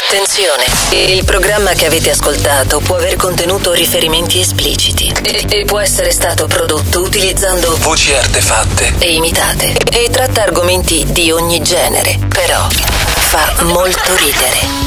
Attenzione, il programma che avete ascoltato può aver contenuto riferimenti espliciti e può essere stato prodotto utilizzando voci artefatte e imitate e tratta argomenti di ogni genere, però fa molto ridere.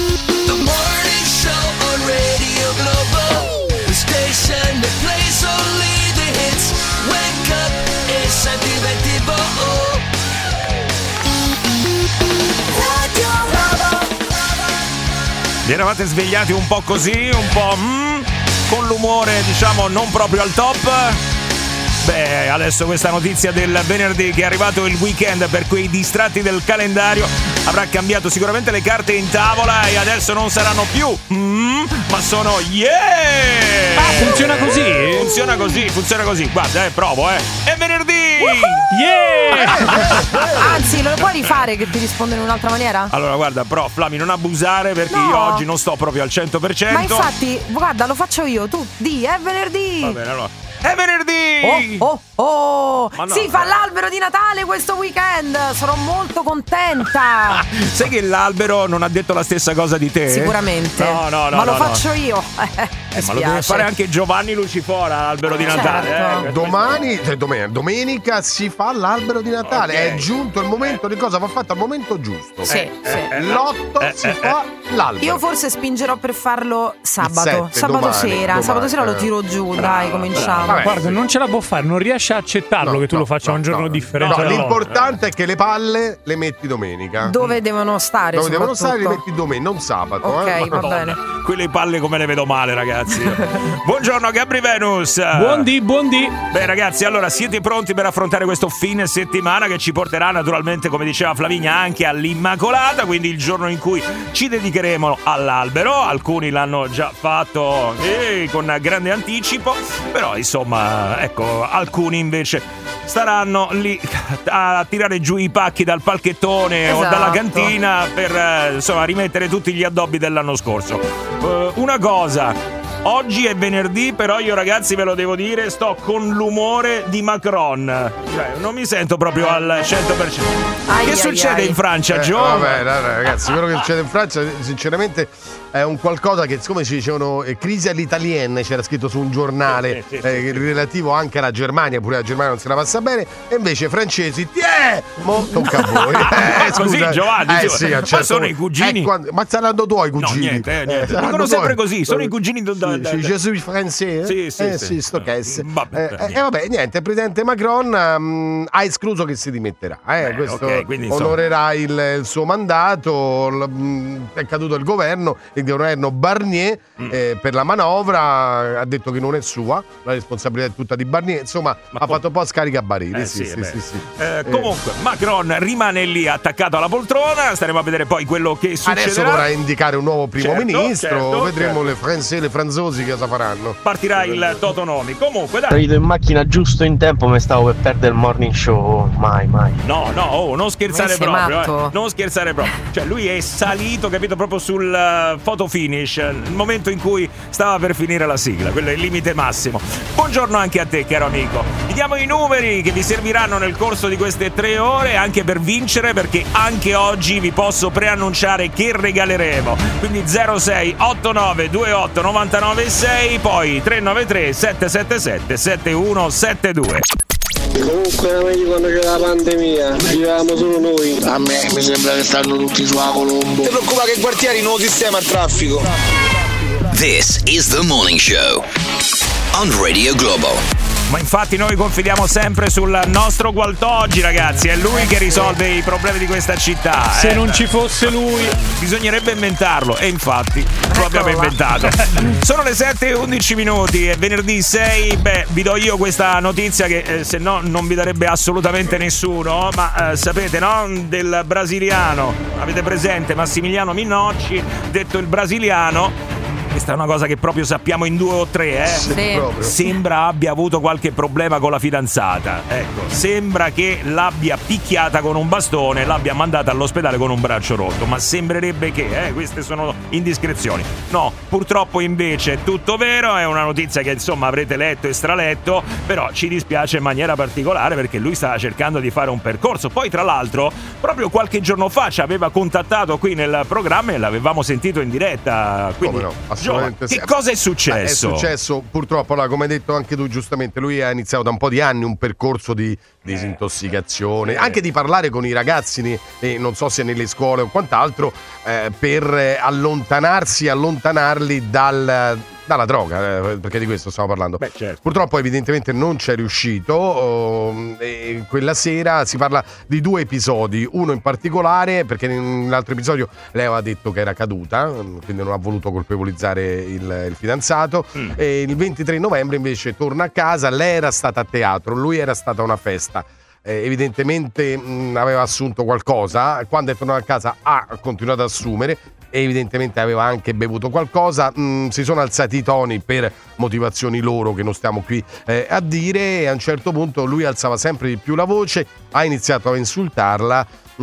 Vi eravate svegliati un po' così, un po' con l'umore diciamo non proprio al top? Beh, adesso questa notizia del venerdì che è arrivato il weekend per quei distratti del calendario avrà cambiato sicuramente le carte in tavola e adesso non saranno più ma sono yeah! Ah, funziona così? Funziona così. Guarda, provo, È venerdì! Yeah! Anzi, lo puoi rifare che ti rispondo in un'altra maniera? Allora, guarda, però, Flami, non abusare perché io oggi non sto proprio al 100%. Ma infatti, guarda, lo faccio io. Tu è venerdì! Va bene, allora. È venerdì! Oh! No, si fa l'albero di Natale questo weekend! Sono molto contenta! Sai che l'albero non ha detto la stessa cosa di te? Sicuramente. No. Ma lo faccio io. Ma lo deve fare anche Giovanni Lucifora, l'albero di Natale. Certo. Domenica si fa l'albero di Natale. Okay. È giunto il momento di cosa va fatto al momento giusto. Sì. L'8 si fa l'albero. Io forse spingerò per farlo sabato. 7, Sabato domani. sera. Sabato sera lo tiro giù, dai, cominciamo. Vabbè, Guarda, non ce la può fare, non riesce a accettarlo che tu lo faccia un giorno differente. No, l'importante è che le palle le metti domenica. Dove devono stare? Dove devono stare le soprattutto? metti domenica, non sabato. Ok, va bene. Quelle palle come le vedo male, ragazzi. Buongiorno Gabri Venus. Buondì. Beh, ragazzi, allora siete pronti per affrontare questo fine settimana che ci porterà naturalmente, come diceva Flavinia, anche all'Immacolata, quindi il giorno in cui ci dedicheremo all'albero. Alcuni l'hanno già fatto con grande anticipo, però insomma, ecco, alcuni invece staranno lì a tirare giù i pacchi dal palchettone o dalla cantina per insomma rimettere tutti gli addobbi dell'anno scorso. Una cosa, oggi è venerdì, però io ragazzi ve lo devo dire, sto con l'umore di Macron. Cioè, non mi sento proprio al 100%. Che succede in Francia, Gio? Vabbè, ragazzi, quello che succede in Francia sinceramente è un qualcosa che, siccome ci dicevano crisi all'italienne, c'era scritto su un giornale relativo anche alla Germania, pure la Germania non se la passa bene, e invece i francesi, tocca a voi. Così, Giovanni, sì, ma certo. sono i cugini. Ma saranno tuoi cugini. No, niente. Dicono sempre così, sono i cugini Je suis français. Sì. Sto che Vabbè, niente, il presidente Macron ha escluso che si dimetterà. Questo quindi, onorerà il suo mandato. È caduto il governo Barnier per la manovra ha detto che non è sua, la responsabilità è tutta di Barnier, insomma ha fatto un po' scaricabarili. Sì. Comunque Macron rimane lì attaccato alla poltrona, staremo a vedere poi quello che succederà. Adesso dovrà indicare un nuovo primo ministro, certo. vedremo le franzosi cosa faranno. Partirà il Totonomi. Comunque dai. Salito in macchina giusto in tempo, mi stavo per perdere il morning show. Mai. No, non scherzare proprio. Non scherzare proprio. Cioè lui è salito, capito, proprio sul photo finish, il momento in cui stava per finire la sigla, quello è il limite massimo. Buongiorno anche a te, caro amico. Vi diamo i numeri che vi serviranno nel corso di queste 3 ore anche per vincere, perché anche oggi vi posso preannunciare che regaleremo. Quindi 06 89 28 99 6, poi 393 777 7172. Comunque era meglio quando c'era la pandemia, vivevamo solo noi. A me mi sembra che stanno tutti su a Colombo. Non ti preoccupare che i quartieri nuovo sistema il traffico. This is the morning show on Radio Globo. Ma infatti noi confidiamo sempre sul nostro Gualtoggi, ragazzi, è lui che risolve i problemi di questa città. Se non ci fosse lui bisognerebbe inventarlo, e infatti lo abbiamo inventato. Sono le 7:11 minuti, è venerdì 6. Vi do io questa notizia che se no non vi darebbe assolutamente nessuno, ma sapete, no? Del brasiliano, avete presente Massimiliano Minocci, detto il brasiliano. questa è una cosa che proprio sappiamo in 2 o 3, Sì. sembra abbia avuto qualche problema con la fidanzata. Ecco, sembra che l'abbia picchiata con un bastone, l'abbia mandata all'ospedale con un braccio rotto, ma sembrerebbe che queste sono indiscrezioni. No, purtroppo invece è tutto vero, è una notizia che insomma avrete letto e straletto, però ci dispiace in maniera particolare perché lui stava cercando di fare un percorso. Poi tra l'altro proprio qualche giorno fa ci aveva contattato qui nel programma e l'avevamo sentito in diretta. Quindi, come no, assolutamente Giova, che cosa è successo? È successo purtroppo, come hai detto anche tu giustamente, lui ha iniziato da un po' di anni un percorso di disintossicazione, anche di parlare con i ragazzini, non so se nelle scuole o quant'altro, per allontanarli dalla droga, perché di questo stiamo parlando. Certo. Purtroppo evidentemente non c'è riuscito, e quella sera si parla di 2 episodi, uno in particolare perché nell'altro episodio lei aveva detto che era caduta, quindi non ha voluto colpevolizzare il fidanzato, e il 23 novembre invece torna a casa, lei era stata a teatro, lui era stata a una festa. Evidentemente aveva assunto qualcosa, quando è tornato a casa ha continuato ad assumere, evidentemente aveva anche bevuto qualcosa, si sono alzati i toni per motivazioni loro che non stiamo qui a dire, e a un certo punto lui alzava sempre di più la voce, ha iniziato a insultarla,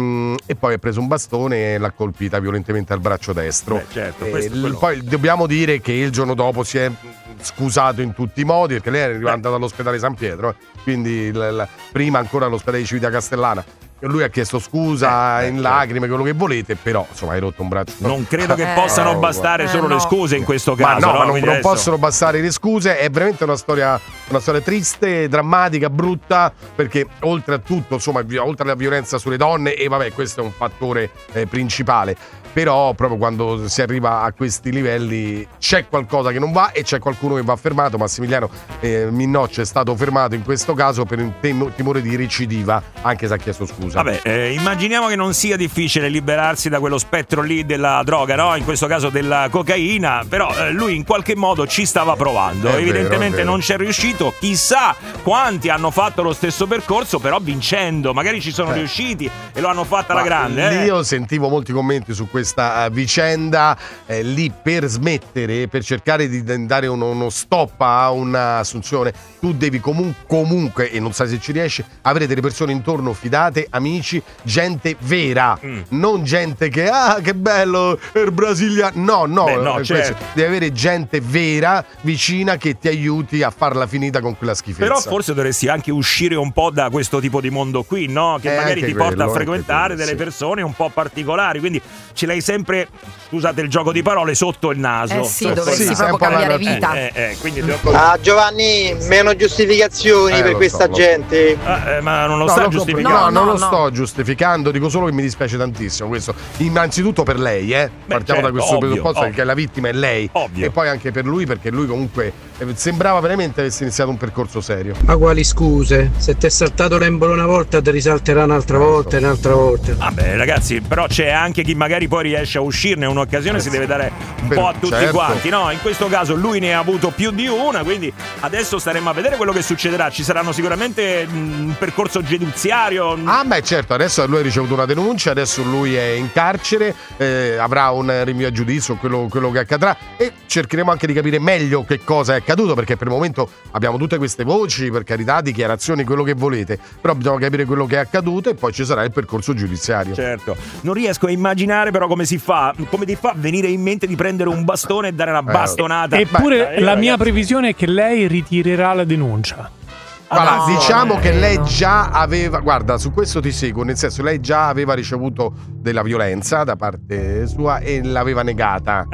e poi ha preso un bastone e l'ha colpita violentemente al braccio destro. Certo, poi dobbiamo dire che il giorno dopo si è scusato in tutti i modi, perché lei è arrivata all'ospedale San Pietro, quindi prima ancora all'ospedale di Civita Castellana. Lui ha chiesto scusa in lacrime, quello che volete, però insomma hai rotto un braccio. Non credo che possano bastare solo le scuse in questo caso. Ma non possono bastare le scuse. È veramente una storia triste, drammatica, brutta, perché oltre a tutto, insomma, oltre alla violenza sulle donne, e vabbè, questo è un fattore principale. Però proprio quando si arriva a questi livelli c'è qualcosa che non va e c'è qualcuno che va fermato. Massimiliano Minnocci è stato fermato in questo caso per un timore di recidiva, anche se ha chiesto scusa. Vabbè, immaginiamo che non sia difficile liberarsi da quello spettro lì della droga, no? In questo caso della cocaina, però lui in qualche modo ci stava provando. Evidentemente non c'è riuscito. Chissà quanti hanno fatto lo stesso percorso, però vincendo. Magari ci sono riusciti e lo hanno fatto alla grande. Io sentivo molti commenti su questa vicenda, lì per smettere, per cercare di dare uno stop a un'assunzione, tu devi comunque, e non sai se ci riesci, avere delle persone intorno fidate, amici, gente vera, non gente che che bello il brasiliano, no, certo. Devi avere gente vera vicina che ti aiuti a farla finita con quella schifezza. Però forse dovresti anche uscire un po' da questo tipo di mondo qui, no? Che magari ti porta a frequentare delle persone un po' persone, quindi ce l'hai sempre, scusate il gioco di parole, sotto il naso. Dovresti proprio cambiare vita. Quindi Giovanni, meno giustificazioni per questa gente. Ma non lo sta giustificando. Non lo sto giustificando, dico solo che mi dispiace tantissimo questo. Innanzitutto per lei, partiamo da questo presupposto, perché la vittima è lei. Ovvio. E poi anche per lui, perché lui comunque sembrava veramente avesse iniziato un percorso serio. Ma quali scuse? Se ti è saltato l'embolo una volta, ti risalterà un'altra volta e un'altra volta. Vabbè ragazzi, però c'è anche chi magari poi riesce a uscirne, un'occasione si deve dare un po' a tutti quanti, no? In questo caso lui ne ha avuto più di una, quindi adesso staremo a vedere quello che succederà. Ci saranno sicuramente un percorso giudiziario. Certo, adesso lui ha ricevuto una denuncia, adesso lui è in carcere, avrà un rinvio a giudizio, quello che accadrà, e cercheremo anche di capire meglio che cosa è accaduto, perché per il momento abbiamo tutte queste voci, per carità, dichiarazioni, quello che volete, però bisogna capire quello che è accaduto e poi ci sarà il percorso giudiziario. Certo, non riesco a immaginare però come ti fa venire in mente di prendere un bastone e dare una bastonata. Eppure la mia previsione è che lei ritirerà la denuncia. Guarda, diciamo che lei già aveva, guarda, su questo ti seguo, nel senso, lei già aveva ricevuto della violenza da parte sua e l'aveva negata.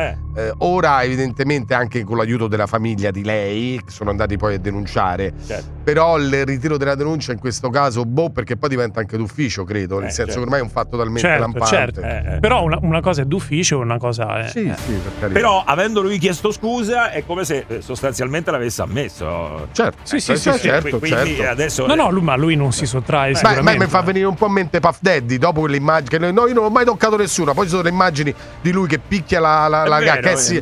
Ora evidentemente anche con l'aiuto della famiglia di lei, che sono andati poi a denunciare, però il ritiro della denuncia in questo caso, perché poi diventa anche d'ufficio, credo, nel senso che ormai è un fatto talmente lampante. Però una cosa è d'ufficio, una cosa è... Sì, per carità. Però avendo lui chiesto scusa è come se sostanzialmente l'avesse ammesso. Certo. Certo. Quindi adesso ma lui non si sottrae sicuramente. Mi fa venire un po' in mente Puff Daddy, dopo quelle immagini, io non ho mai toccato nessuno, poi ci sono le immagini di lui che picchia la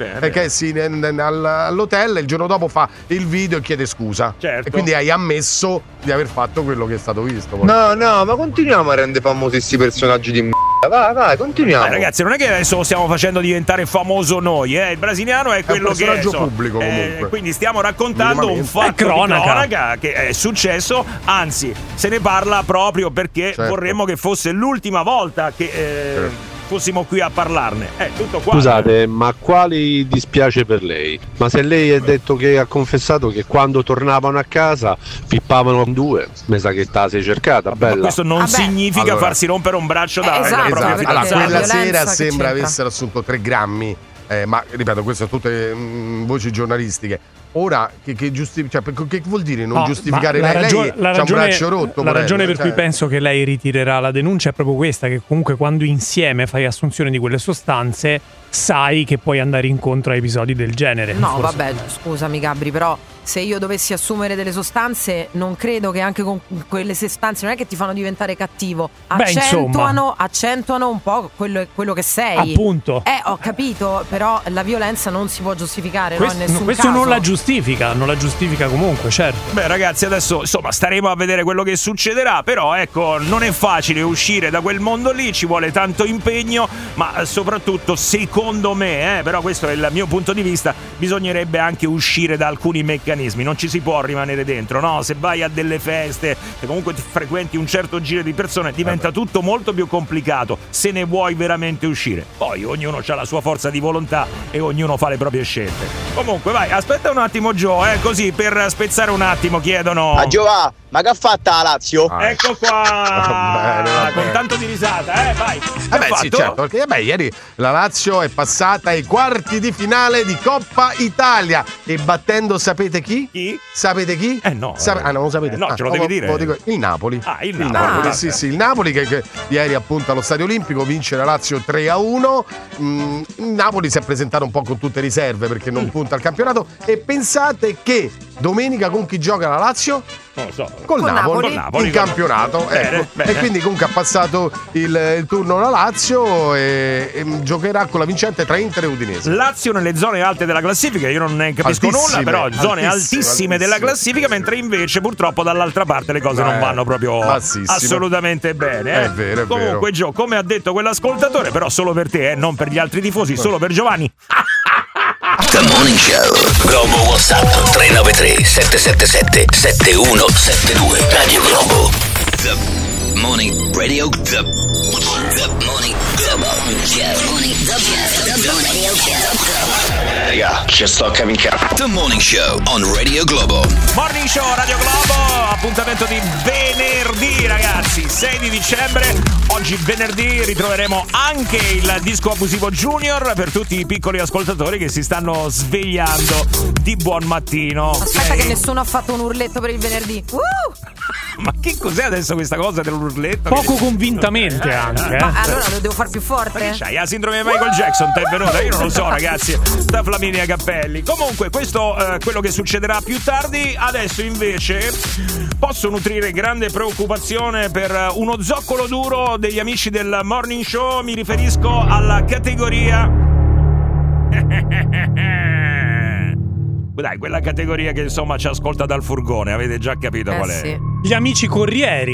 Cassie all'hotel, e il giorno dopo fa il video e chiede scusa. Certo. E quindi hai ammesso di aver fatto quello che è stato visto. Poi. No, ma continuiamo a rendere famosi questi personaggi di Vai, continuiamo. Ragazzi, non è che adesso lo stiamo facendo diventare famoso noi, il brasiliano è quello che è. È un personaggio pubblico comunque. Quindi stiamo raccontando un fatto di cronaca che è successo, anzi, se ne parla proprio perché vorremmo che fosse l'ultima volta che fossimo qui a parlarne. Tutto qua. Scusate, ma quali dispiace per lei? Ma se lei ha detto che ha confessato che quando tornavano a casa pippavano due, mi sa che te sei cercata, bella. Ma questo non significa farsi rompere un braccio da propria fidanzata. Quella sera sembra avessero assunto 3 grammi, ma ripeto, queste sono tutte voci giornalistiche. Ora, che vuol dire non giustificare lei? Lei c'ha un braccio rotto. La ragione per cui penso che lei ritirerà la denuncia è proprio questa, che comunque quando insieme fai assunzione di quelle sostanze sai che puoi andare incontro a episodi del genere. No, vabbè, scusami Gabri, però se io dovessi assumere delle sostanze, non credo che anche con quelle sostanze non è che ti fanno diventare cattivo, accentuano un po' quello che sei. Appunto. Ho capito, però la violenza non si può giustificare, in nessun questo caso. non la giustifica comunque, certo. Beh, ragazzi, adesso insomma staremo a vedere quello che succederà, però ecco, non è facile uscire da quel mondo lì, ci vuole tanto impegno, ma soprattutto secondo me, però questo è il mio punto di vista, bisognerebbe anche uscire da alcuni meccanismi, non ci si può rimanere dentro, no? Se vai a delle feste e comunque ti frequenti un certo giro di persone diventa tutto molto più complicato se ne vuoi veramente uscire. Poi ognuno ha la sua forza di volontà e ognuno fa le proprie scelte. Comunque vai, aspetta un attimo Gio, così per spezzare un attimo chiedono a Giova, ma che ha fatto la Lazio? Ecco qua, bene. Con tanto di risata, vai. Sì, certo, perché ieri la Lazio è passata ai quarti di finale di Coppa Italia e battendo sapete chi? Sapete chi? No. Non lo sapete? No, ce lo devi dire. Il Napoli. Il Napoli. Sì, il Napoli che ieri appunto allo Stadio Olimpico vince la Lazio 3-1. Il Napoli si è presentato un po' con tutte riserve perché non punta al campionato e pensate che domenica con chi gioca la Lazio? Non lo so. Col Napoli in campionato. Bene. E quindi comunque ha passato il turno la Lazio e giocherà con la vincente tra Inter e Udinese. Lazio nelle zone alte della classifica, io non ne capisco nulla, però zone altissime della classifica, mentre invece purtroppo dall'altra parte le cose non vanno proprio assolutamente bene. È vero. Comunque Gio, come ha detto quell'ascoltatore, però solo per te, non per gli altri tifosi, solo per Giovanni. The Morning Show. Globo WhatsApp 393 777 7172. Radio Globo. The Morning Radio. The Morning Globo. Raga, ci sto a camminare. The Morning Show on Radio Globo. Morning Show Radio Globo, appuntamento di venerdì ragazzi, 6 di dicembre. Oggi venerdì ritroveremo anche il disco abusivo Junior per tutti i piccoli ascoltatori che si stanno svegliando di buon mattino. Aspetta che nessuno ha fatto un urletto per il venerdì. Ma che cos'è adesso questa cosa dell'urletto? Poco convintamente anche. Ma allora lo devo far più forte? C'hai la sindrome di Michael Jackson, ti è venuta? Io non lo so ragazzi, da Flaminia Cappelli. Comunque questo quello che succederà più tardi. Adesso invece posso nutrire grande preoccupazione per uno zoccolo duro degli amici del Morning Show. Mi riferisco alla categoria dai, quella categoria che insomma ci ascolta dal furgone, avete già capito qual è? Sì. Gli amici corrieri.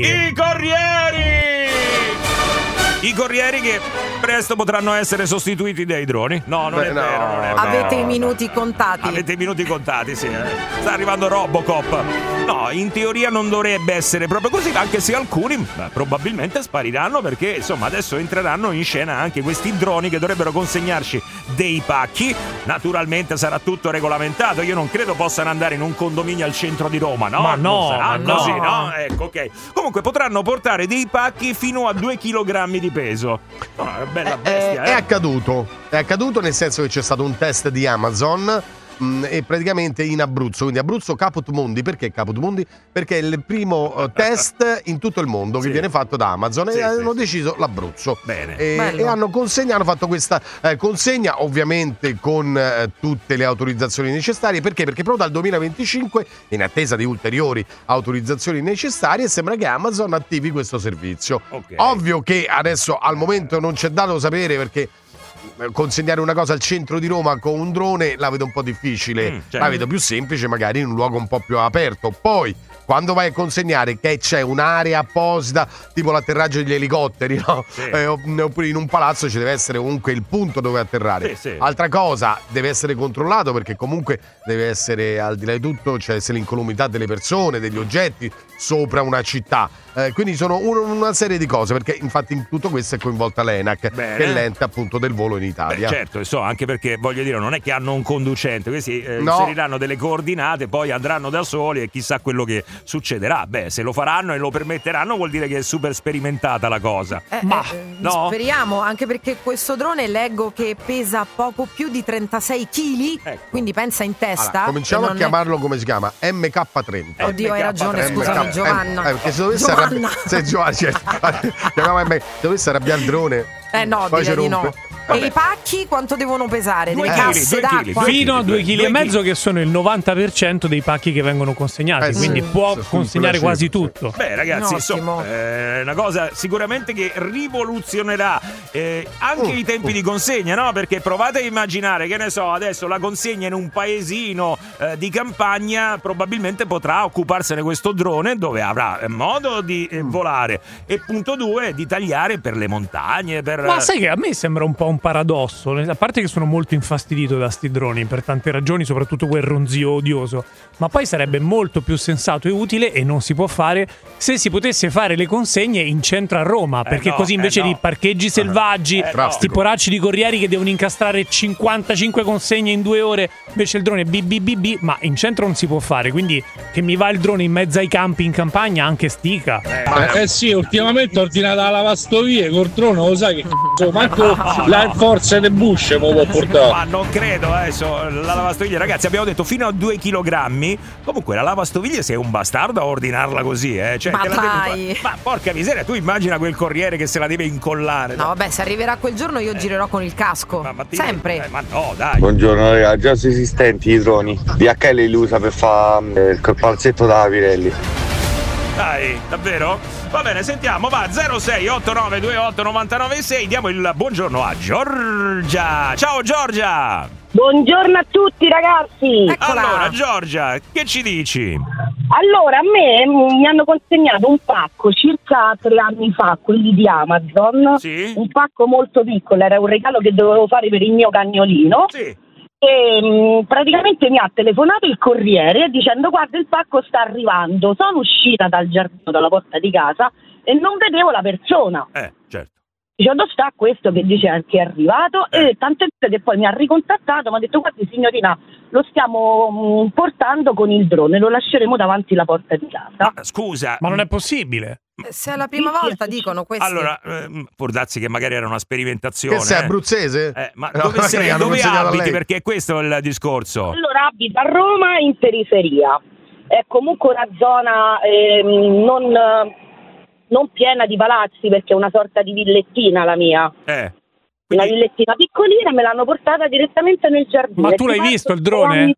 I corrieri che presto potranno essere sostituiti dai droni. No, non è vero. Avete i minuti contati. Avete i minuti contati, sì. Sta arrivando Robocop. No, in teoria non dovrebbe essere proprio così, anche se alcuni probabilmente spariranno perché insomma adesso entreranno in scena anche questi droni che dovrebbero consegnarci dei pacchi. Naturalmente sarà tutto regolamentato. Io non credo possano andare in un condominio al centro di Roma, no? Ma no, non sarà no. così, no? Ecco, ok. Comunque potranno portare dei pacchi fino a 2 kg di peso. No, è bella bestia, È accaduto nel senso che c'è stato un test di Amazon e praticamente in Abruzzo, quindi Abruzzo Caput Mundi. Perché Caput Mundi? Perché è il primo test in tutto il mondo che viene fatto da Amazon e hanno deciso l'Abruzzo. Bene. E hanno fatto questa consegna ovviamente con tutte le autorizzazioni necessarie. Perché? Perché proprio dal 2025, in attesa di ulteriori autorizzazioni necessarie, sembra che Amazon attivi questo servizio. Okay. Ovvio che adesso al momento non c'è dato sapere perché consegnare una cosa al centro di Roma con un drone la vedo un po' difficile, la vedo più semplice magari in un luogo un po' più aperto. Poi quando vai a consegnare che c'è un'area apposita, tipo l'atterraggio degli elicotteri, no? Oppure in un palazzo ci deve essere comunque il punto dove atterrare. Altra cosa, deve essere controllato, perché comunque deve essere, al di là di tutto, c'è l'incolumità delle persone, degli oggetti sopra una città. Quindi sono una serie di cose, perché infatti in tutto questo è coinvolta l'ENAC, che è l'ente appunto del volo in Italia. Certo, anche perché voglio dire, non è che hanno un conducente, questi inseriranno delle coordinate, poi andranno da soli e chissà quello che succederà. Se lo faranno e lo permetteranno vuol dire che è super sperimentata la cosa. No? Speriamo, anche perché questo drone leggo che pesa poco più di 36 kg, quindi pensa in testa. Allora, cominciamo a chiamarlo come si chiama? MK30. Oddio, hai ragione, scusami, Giovanna. Perché se dovesse dovesse arrabbiare il drone, no, poi direi si di rompe. no. E i pacchi quanto devono pesare? Delle casse d'acqua? Fino a 2,5 kg, che sono il 90% dei pacchi che vengono consegnati, quindi può consegnare quasi tutto. Ragazzi, insomma, è una cosa sicuramente che rivoluzionerà anche i tempi di consegna, no? Perché provate a immaginare, che ne so, adesso la consegna in un paesino di campagna, probabilmente potrà occuparsene questo drone, dove avrà modo di volare, e punto 2, di tagliare per le montagne. Ma sai che a me sembra un po' un paradosso, a parte che sono molto infastidito da sti droni per tante ragioni, soprattutto quel ronzio odioso, ma poi sarebbe molto più sensato e utile, e non si può fare, se si potesse fare le consegne in centro a Roma, perché così invece di parcheggi selvaggi, sti poracci di corrieri che devono incastrare 55 consegne in 2 ore, invece il drone ma in centro non si può fare, quindi che mi va il drone in mezzo ai campi in campagna, anche stica. Sì, ultimamente ho ordinato la lavastoviglie col drone, lo sai che manco la forza de Bush mi può portare. Ma non credo, adesso la lavastoviglie, ragazzi, abbiamo detto fino a 2 kg. Comunque la lavastoviglie sei un bastardo a ordinarla così, cioè, ma dai, ma porca miseria, tu immagina quel corriere che se la deve incollare. No, vabbè, se arriverà quel giorno io girerò con il casco, sempre. Ma no, dai. Buongiorno ragazzi, già sono esistenti i droni. DHL li usa per fare il palzetto da Pirelli. Dai, davvero? Va bene, sentiamo, va, 0689289996, diamo il buongiorno a Giorgia. Ciao Giorgia! Buongiorno a tutti ragazzi! Eccola. Allora Giorgia, che ci dici? Allora, a me mi hanno consegnato un pacco circa 3 anni fa, quelli di Amazon, un pacco molto piccolo, era un regalo che dovevo fare per il mio cagnolino. E praticamente mi ha telefonato il corriere dicendo: guarda, il pacco sta arrivando. Sono uscita dal giardino, dalla porta di casa, e non vedevo la persona. Certo. Dice: dove sta questo che dice che è arrivato? E tant'è che poi mi ha ricontattato, mi ha detto: guardi signorina, lo stiamo portando con il drone, lo lasceremo davanti la porta di casa. Ma scusa, ma non è possibile. Se è la prima volta, dicono questi. Allora, può darsi che magari era una sperimentazione. Che sei abruzzese? Ma dove sei? Dove abiti? Perché questo è il discorso. Allora, abito a Roma, in periferia. È comunque una zona non piena di palazzi, perché è una sorta di villettina la mia. Una villettina piccolina, me l'hanno portata direttamente nel giardino. Ma tu l'hai visto il drone?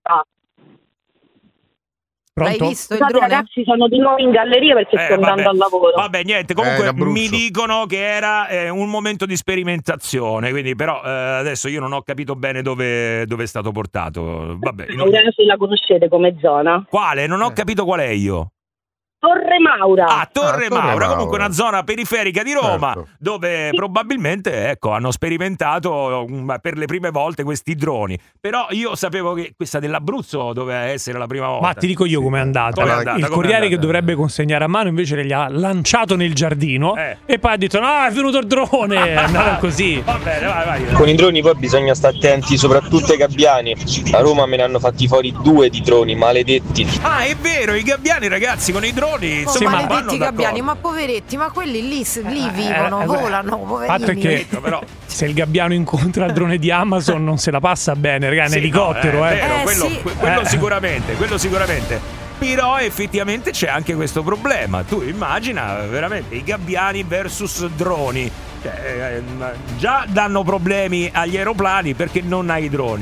L'hai visto il drone? Ragazzi, sono di nuovo in galleria perché sto andando al lavoro. Vabbè, niente, comunque mi dicono che era un momento di sperimentazione, quindi però adesso io non ho capito bene dove è stato portato. Vabbè, se la conoscete come zona. Quale? Non ho capito qual è io. Torre Maura. Torre Maura, comunque una zona periferica di Roma, dove probabilmente hanno sperimentato per le prime volte questi droni. Però io sapevo che questa dell'Abruzzo doveva essere la prima volta. Ma ti dico io com'è andata. Il corriere che dovrebbe consegnare a mano invece gli ha lanciato nel giardino e poi ha detto: no, è venuto il drone. È andato così. Va bene, vai. Con i droni poi bisogna stare attenti, soprattutto ai gabbiani. A Roma me ne hanno fatti fuori 2 di droni, maledetti. È vero, i gabbiani, ragazzi, con i droni. Maledetti gabbiani, ma poveretti, ma quelli lì vivono, volano, poverini. Però se il gabbiano incontra il drone di Amazon non se la passa bene, raga, in elicottero. Quello sicuramente. Però effettivamente c'è anche questo problema. Tu immagina veramente i gabbiani versus droni. Già danno problemi agli aeroplani, perché non hai droni.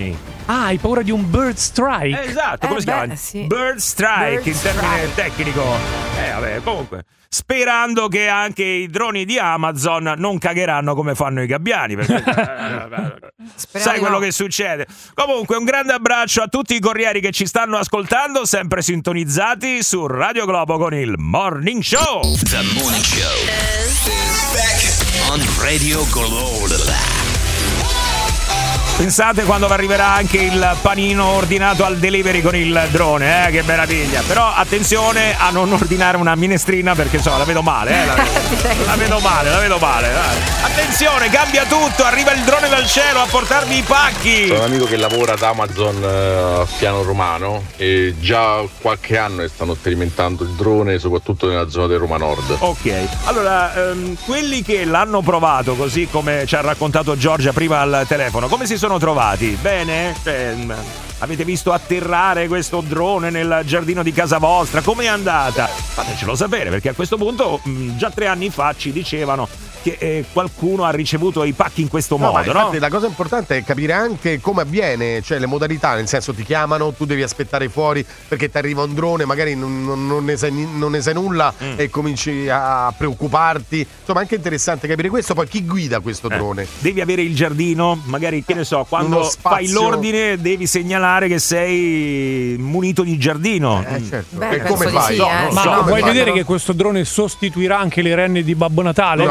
Ah, hai paura di un bird strike? Esatto, come si chiama? Sì. Bird strike, in termine tecnico. Vabbè, comunque. Sperando che anche i droni di Amazon non cagheranno come fanno i gabbiani, perché sai quello che succede. Comunque un grande abbraccio a tutti i corrieri che ci stanno ascoltando, sempre sintonizzati su Radio Globo con il Morning Show. The Morning Show is back on Radio Globo. Pensate quando arriverà anche il panino ordinato al delivery con il drone, che meraviglia. Però attenzione a non ordinare una minestrina, perché la vedo male, la vedo male. Dai. Attenzione, cambia tutto, arriva il drone dal cielo a portarmi i pacchi. Ho un amico che lavora ad Amazon a Fiano Romano e già qualche anno stanno sperimentando il drone, soprattutto nella zona del Roma Nord. Ok, allora quelli che l'hanno provato, così come ci ha raccontato Giorgia prima al telefono, come si sono trovati? Bene? Avete visto atterrare questo drone nel giardino di casa vostra? Com'è andata? Fatecelo sapere, perché a questo punto già 3 anni fa ci dicevano che qualcuno ha ricevuto i pacchi in questo modo, infatti, la cosa importante è capire anche come avviene, cioè le modalità, nel senso ti chiamano, tu devi aspettare fuori perché ti arriva un drone, magari non ne sai nulla e cominci a preoccuparti. Insomma, è anche interessante capire questo. Poi chi guida questo drone? Devi avere il giardino, magari, che ne so, quando fai l'ordine devi segnalare che sei munito di giardino. Certo. Beh, come fai? Sì, Ma vuoi vedere che questo drone sostituirà anche le renne di Babbo Natale?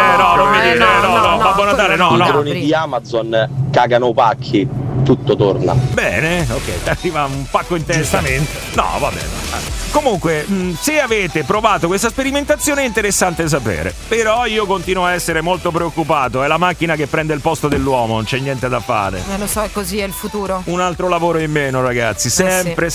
Babbo Natale no. I droni di Amazon cagano pacchi, tutto torna. Bene, ok, arriva un pacco in testa. Giustamente. No, va bene. Comunque, se avete provato questa sperimentazione è interessante sapere. Però io continuo a essere molto preoccupato. È la macchina che prende il posto dell'uomo, non c'è niente da fare. Lo so, è così, è il futuro. Un altro lavoro in meno, ragazzi. Sempre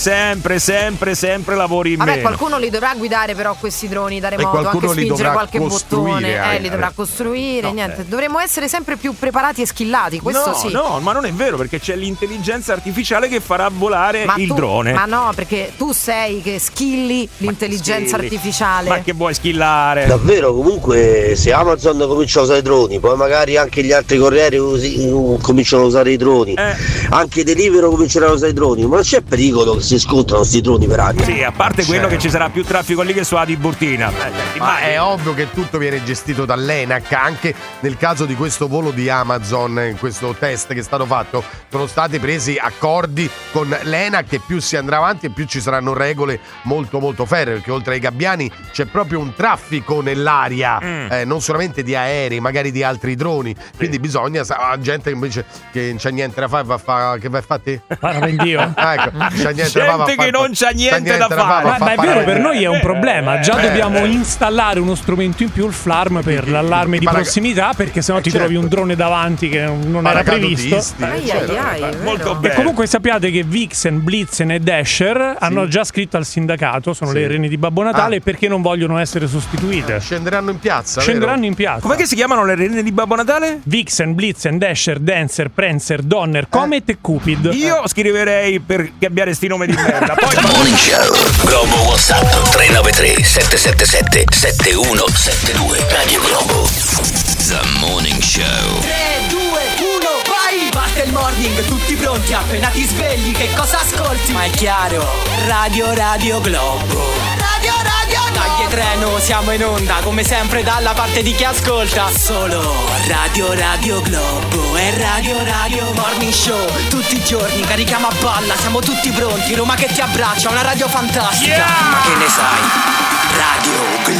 lavori in meno. Vabbè, qualcuno li dovrà guidare però questi droni da remoto, anche spingere qualche bottone. Li dovrà costruire, niente. Dovremmo essere sempre più preparati e skillati, questo sì. No, ma non è vero, perché c'è l'intelligenza artificiale che farà volare il drone. Ma no, perché tu sei che skilli l'intelligenza artificiale. Ma che vuoi skillare? Davvero, comunque, se Amazon comincia a usare i droni, poi magari anche gli altri corrieri cominciano a usare i droni, anche Deliveroo cominceranno a usare i droni, ma non c'è pericolo che si scontrano questi droni per aria? Sì, a parte quello che ci sarà più traffico lì che su Adi Burtina. Ma è ovvio che tutto viene gestito dall'ENAC. Anche nel caso di questo volo di Amazon, in questo test che è stato fatto, sono stati presi accordi con l'ENAC e più si andrà avanti e più ci saranno regole molto ferree, perché oltre ai gabbiani c'è proprio un traffico nell'aria, non solamente di aerei, magari di altri droni, quindi bisogna, gente invece che non c'è niente da fare, che vai a fare te? Ecco, c'è gente che non c'ha niente da fare. Ma è vero, per noi è un problema, già dobbiamo installare uno strumento in più, il FLARM, per l'allarme di prossimità, perché sennò ti trovi un drone davanti che non era previsto. Molto bene. E comunque sappiate che Vixen, Blitzen e Dasher hanno già scritto al sindacato, sono le renne di Babbo Natale, perché non vogliono essere sostituite. Scenderanno in piazza. Com'è che si chiamano le renne di Babbo Natale? Vixen, Blitzen, Dasher, Dancer, Prancer, Donner, Comet e Cupid. Io scriverei per cambiare sti nomi di merda. Poi The Morning Show. Globo WhatsApp 393 777 7172. Radio Globo. The Morning Show. 3, 2, 1, vai! Parte il morning, tutti pronti, appena ti svegli, che cosa ascolti? Ma è chiaro, Radio Globo. Dai treno, siamo in onda, come sempre dalla parte di chi ascolta. Solo Radio Globo e Radio Morning Show. Tutti i giorni carichiamo a balla, siamo tutti pronti, Roma che ti abbraccia, una radio fantastica. Ma che ne sai? Radio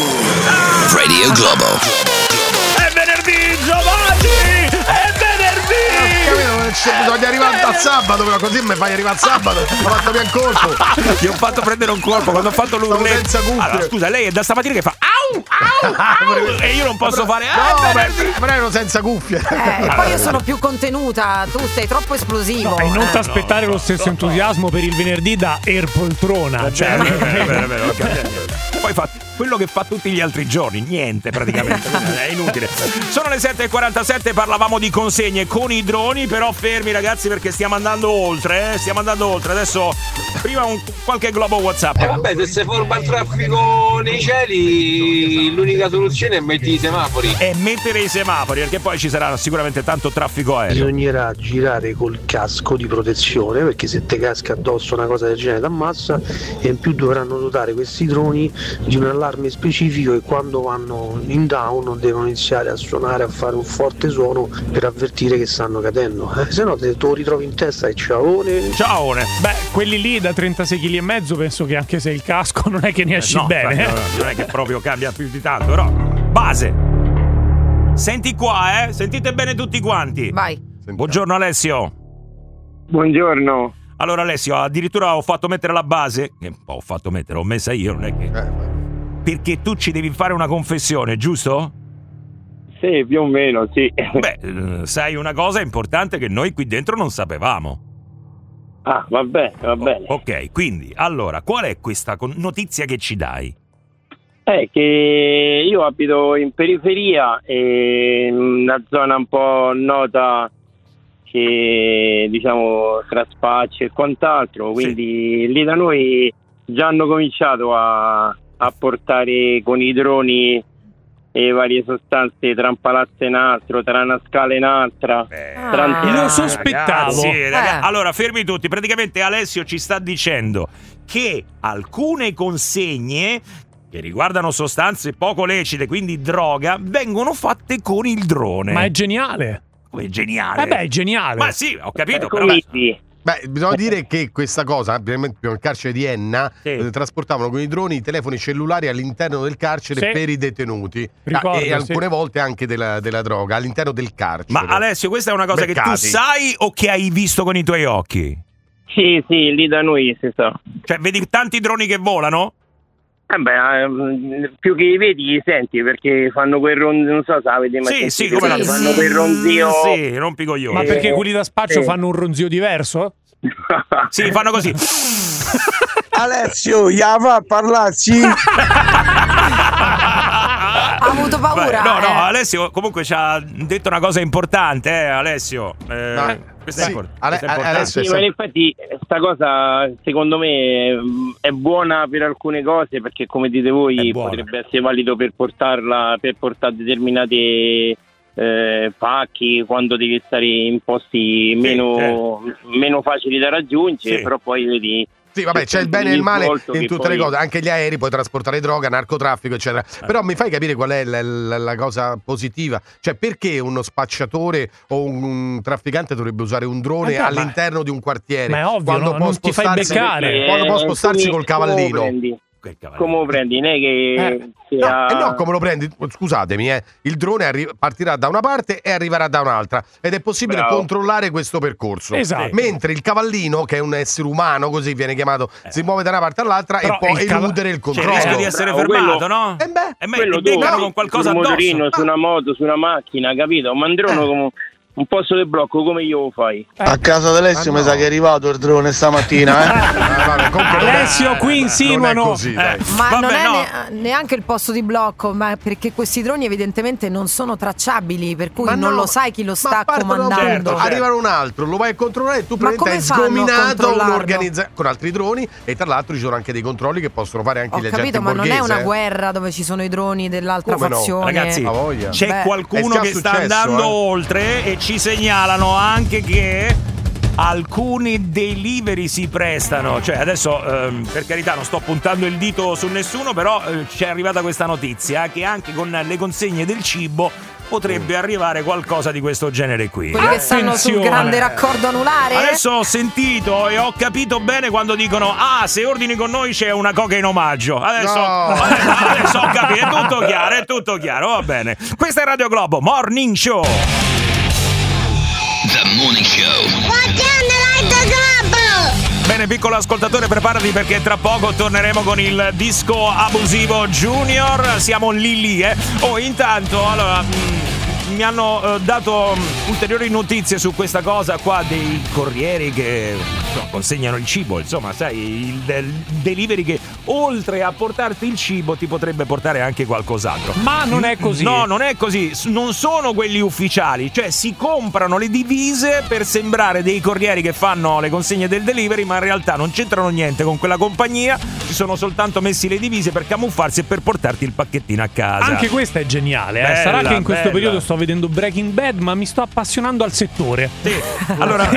Globo. È venerdì, Giovanni! È venerdì! Bisogna arrivare al sabato, però così mi fai arrivare al sabato. Ho fatto via il colpo. Ti ho fatto prendere un colpo quando ho fatto l'urletto. Senza cuffie. Allora, scusa, lei è da stamattina che fa au e io non posso fare. Ma ero senza cuffie. E poi io sono più contenuta, tu sei troppo esplosivo. E non ti aspettare lo stesso entusiasmo per il venerdì da Airpoltrona. Vero. Poi fa quello che fa tutti gli altri giorni, niente praticamente. È inutile. Sono le 7:47, parlavamo di consegne con i droni, però fermi ragazzi perché stiamo andando oltre, Adesso prima qualche globo WhatsApp. Vabbè, se si forma il traffico siamo nei cieli, l'unica soluzione è mettere i semafori. E mettere i semafori, perché poi ci sarà sicuramente tanto traffico aereo. Bisognerà girare col casco di protezione, perché se te casca addosso una cosa del genere t'ammazza, e in più dovranno dotare questi droni di un allarme specifico e quando vanno in down devono iniziare a suonare, a fare un forte suono per avvertire che stanno cadendo. Se no te lo ritrovi in testa e ciaone. Ciaone. Beh, quelli lì da 36,5 kg penso che anche se il casco non è che ne esci bene. No, non è che proprio cambia più di tanto, però base. Senti qua, sentite bene tutti quanti. Vai. Buongiorno Alessio. Buongiorno. Allora Alessio, addirittura ho fatto mettere la base. L'ho messa io, non è che... Perché tu ci devi fare una confessione, giusto? Sì, più o meno, sì. Beh, sai una cosa importante che noi qui dentro non sapevamo. Ah, va bene. Ok, quindi, allora, qual è questa notizia che ci dai? Che io abito in periferia, in una zona un po' nota che, diciamo, tra spacci e quant'altro, quindi lì da noi già hanno cominciato a portare con i droni e varie sostanze tra un palazzo e un altro, tra una scala e un'altra. Lo sospettavo. Ragazzi, allora, fermi tutti. Praticamente Alessio ci sta dicendo che alcune consegne che riguardano sostanze poco lecite, quindi droga, vengono fatte con il drone. Ma è geniale. Come è geniale? Beh, è geniale. Ma sì, ho capito. Però Beh, bisogna dire che questa cosa, nel carcere di Enna, trasportavano con i droni i telefoni cellulari all'interno del carcere per i detenuti. E alcune volte anche della droga all'interno del carcere. Ma Alessio, questa è una cosa che tu sai o che hai visto con i tuoi occhi? Sì, lì da noi si sa. Cioè, vedi tanti droni che volano? Più che li vedi li senti, perché fanno quel ronzio, non so se avete mai sentito, fanno quel ronzio. Sì, rompi coglioni. Ma perché quelli da spaccio fanno un ronzio diverso? Sì, fanno così. Alessio, ya va a parlarci. Ha avuto paura. No, Alessio comunque ci ha detto una cosa importante, Alessio. Questa è importante. Sì, ma infatti sta cosa secondo me è buona per alcune cose, perché come dite voi potrebbe essere valido per portare determinate pacchi quando devi stare in posti meno facili da raggiungere, però poi vedi. Sì, vabbè, c'è il bene e il male in tutte le cose, anche gli aerei, puoi trasportare droga, narcotraffico, eccetera. Però mi fai capire qual è la cosa positiva? Cioè, perché uno spacciatore o un trafficante dovrebbe usare un drone all'interno di un quartiere? Ma è ovvio, quando può non ti fai beccare. Quando può spostarsi col cavallino. Come lo prendi? Non è che no, come lo prendi? Scusatemi, il drone partirà da una parte e arriverà da un'altra ed è possibile controllare questo percorso. Esatto. Mentre il cavallino, che è un essere umano, così viene chiamato, si muove da una parte all'altra e può eludere il controllo. C'è il rischio di essere fermato, no? Quello beccano con qualcosa sul addosso. motorino, su una moto, su una macchina, capito? Ma un drone come un posto di blocco, come io lo fai? A casa di Alessio mi sa che è arrivato il drone stamattina. Alessio, qui insinuano. Non è così, ma non è neanche il posto di blocco, ma perché questi droni evidentemente non sono tracciabili, per cui non lo sai chi lo sta comandando. Arriva un altro, lo vai a controllare e tu hai sgominato un'organizzazione con altri droni, e tra l'altro ci sono anche dei controlli che possono fare anche gli agenti borghesi. Ma non è una guerra dove ci sono i droni dell'altra fazione. Ragazzi, c'è qualcuno che sta andando oltre e ci segnalano anche che alcuni delivery si prestano. Cioè adesso per carità non sto puntando il dito su nessuno, però ci è arrivata questa notizia che anche con le consegne del cibo potrebbe arrivare qualcosa di questo genere qui. Quelli che stanno sul grande raccordo anulare. Adesso ho sentito e ho capito bene quando dicono se ordini con noi c'è una coca in omaggio. Adesso ho capito, è tutto chiaro, va bene. Questa è Radio Globo Morning Show. The Morning Show. Bene, piccolo ascoltatore, preparati perché tra poco torneremo con il disco abusivo Junior. Siamo lì, intanto, allora, mi hanno dato ulteriori notizie su questa cosa qua dei corrieri che consegnano il cibo, insomma, sai, il delivery che oltre a portarti il cibo ti potrebbe portare anche qualcos'altro. Ma non è così. No, non è così. Non sono quelli ufficiali, cioè si comprano le divise per sembrare dei corrieri che fanno le consegne del delivery, ma in realtà non c'entrano niente con quella compagnia, si sono soltanto messi le divise per camuffarsi e per portarti il pacchettino a casa. Anche questa è geniale, bella, sarà che in questo periodo sto vedendo Breaking Bad, ma mi sto appassionando al settore. Sì. Allora,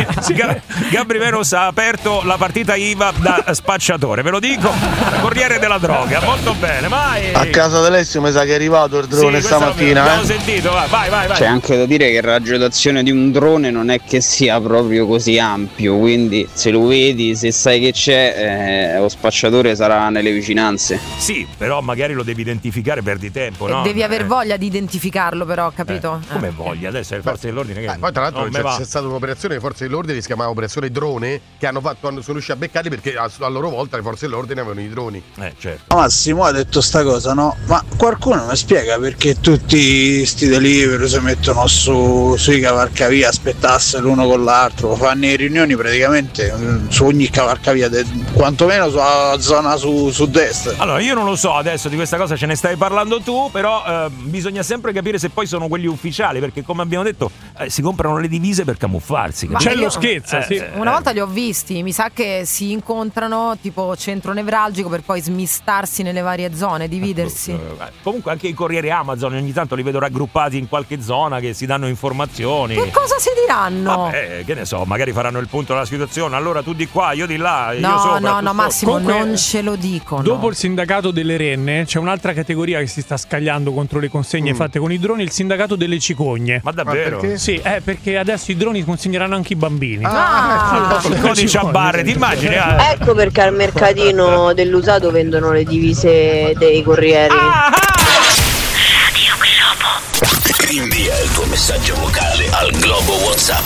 Gabri Veros ha aperto la partita IVA da spacciatore, ve lo dico, corriere della droga, molto bene, vai. A casa di Alessio mi sa che è arrivato il drone stamattina. L'abbiamo sentito, vai. C'è anche da dire che il raggio d'azione di un drone non è che sia proprio così ampio, quindi se lo vedi, se sai che c'è, lo spacciatore sarà nelle vicinanze. Sì, però magari lo devi identificare, perdi tempo, no? Devi aver voglia di identificarlo, però, capito? Come voglia? Adesso le forze dell'ordine che poi tra l'altro c'è stata un'operazione delle forze dell'ordine che si chiamava operazione drone, che hanno fatto, sono riusciti a beccarli perché a loro volta le forze dell'ordine avevano i droni. Certo. Massimo ha detto sta cosa, no? Ma qualcuno mi spiega perché tutti sti delivery si mettono sui cavalcavia, aspettasse l'uno con l'altro, fanno le riunioni praticamente su ogni cavalcavia, quantomeno sulla zona sud-est. Allora io non lo so adesso di questa cosa, ce ne stai parlando tu, però bisogna sempre capire se poi sono quelli ufficiali, perché come abbiamo detto si comprano le divise per camuffarsi. C'è lo scherzo, sì. Una volta li ho visti, mi sa che si incontrano tipo centro nevralgico per poi smistarsi nelle varie zone, dividersi. Comunque anche i corrieri Amazon ogni tanto li vedo raggruppati in qualche zona che si danno informazioni. Che cosa si diranno? Vabbè, che ne so, magari faranno il punto della situazione, allora tu di qua, io di là, no, io sopra. No, Massimo, Comunque, non ce lo dicono. Dopo il sindacato delle renne c'è un'altra categoria che si sta scagliando contro le consegne fatte con i droni, il sindacato delle cicogne. Ma davvero? Perché? Sì, perché adesso i droni consegneranno anche i bambini. Il codice a barre, ti immagini? Ecco perché al mercatino dell'usato vendono le divise dei corrieri. Invia il tuo messaggio vocale al Globo WhatsApp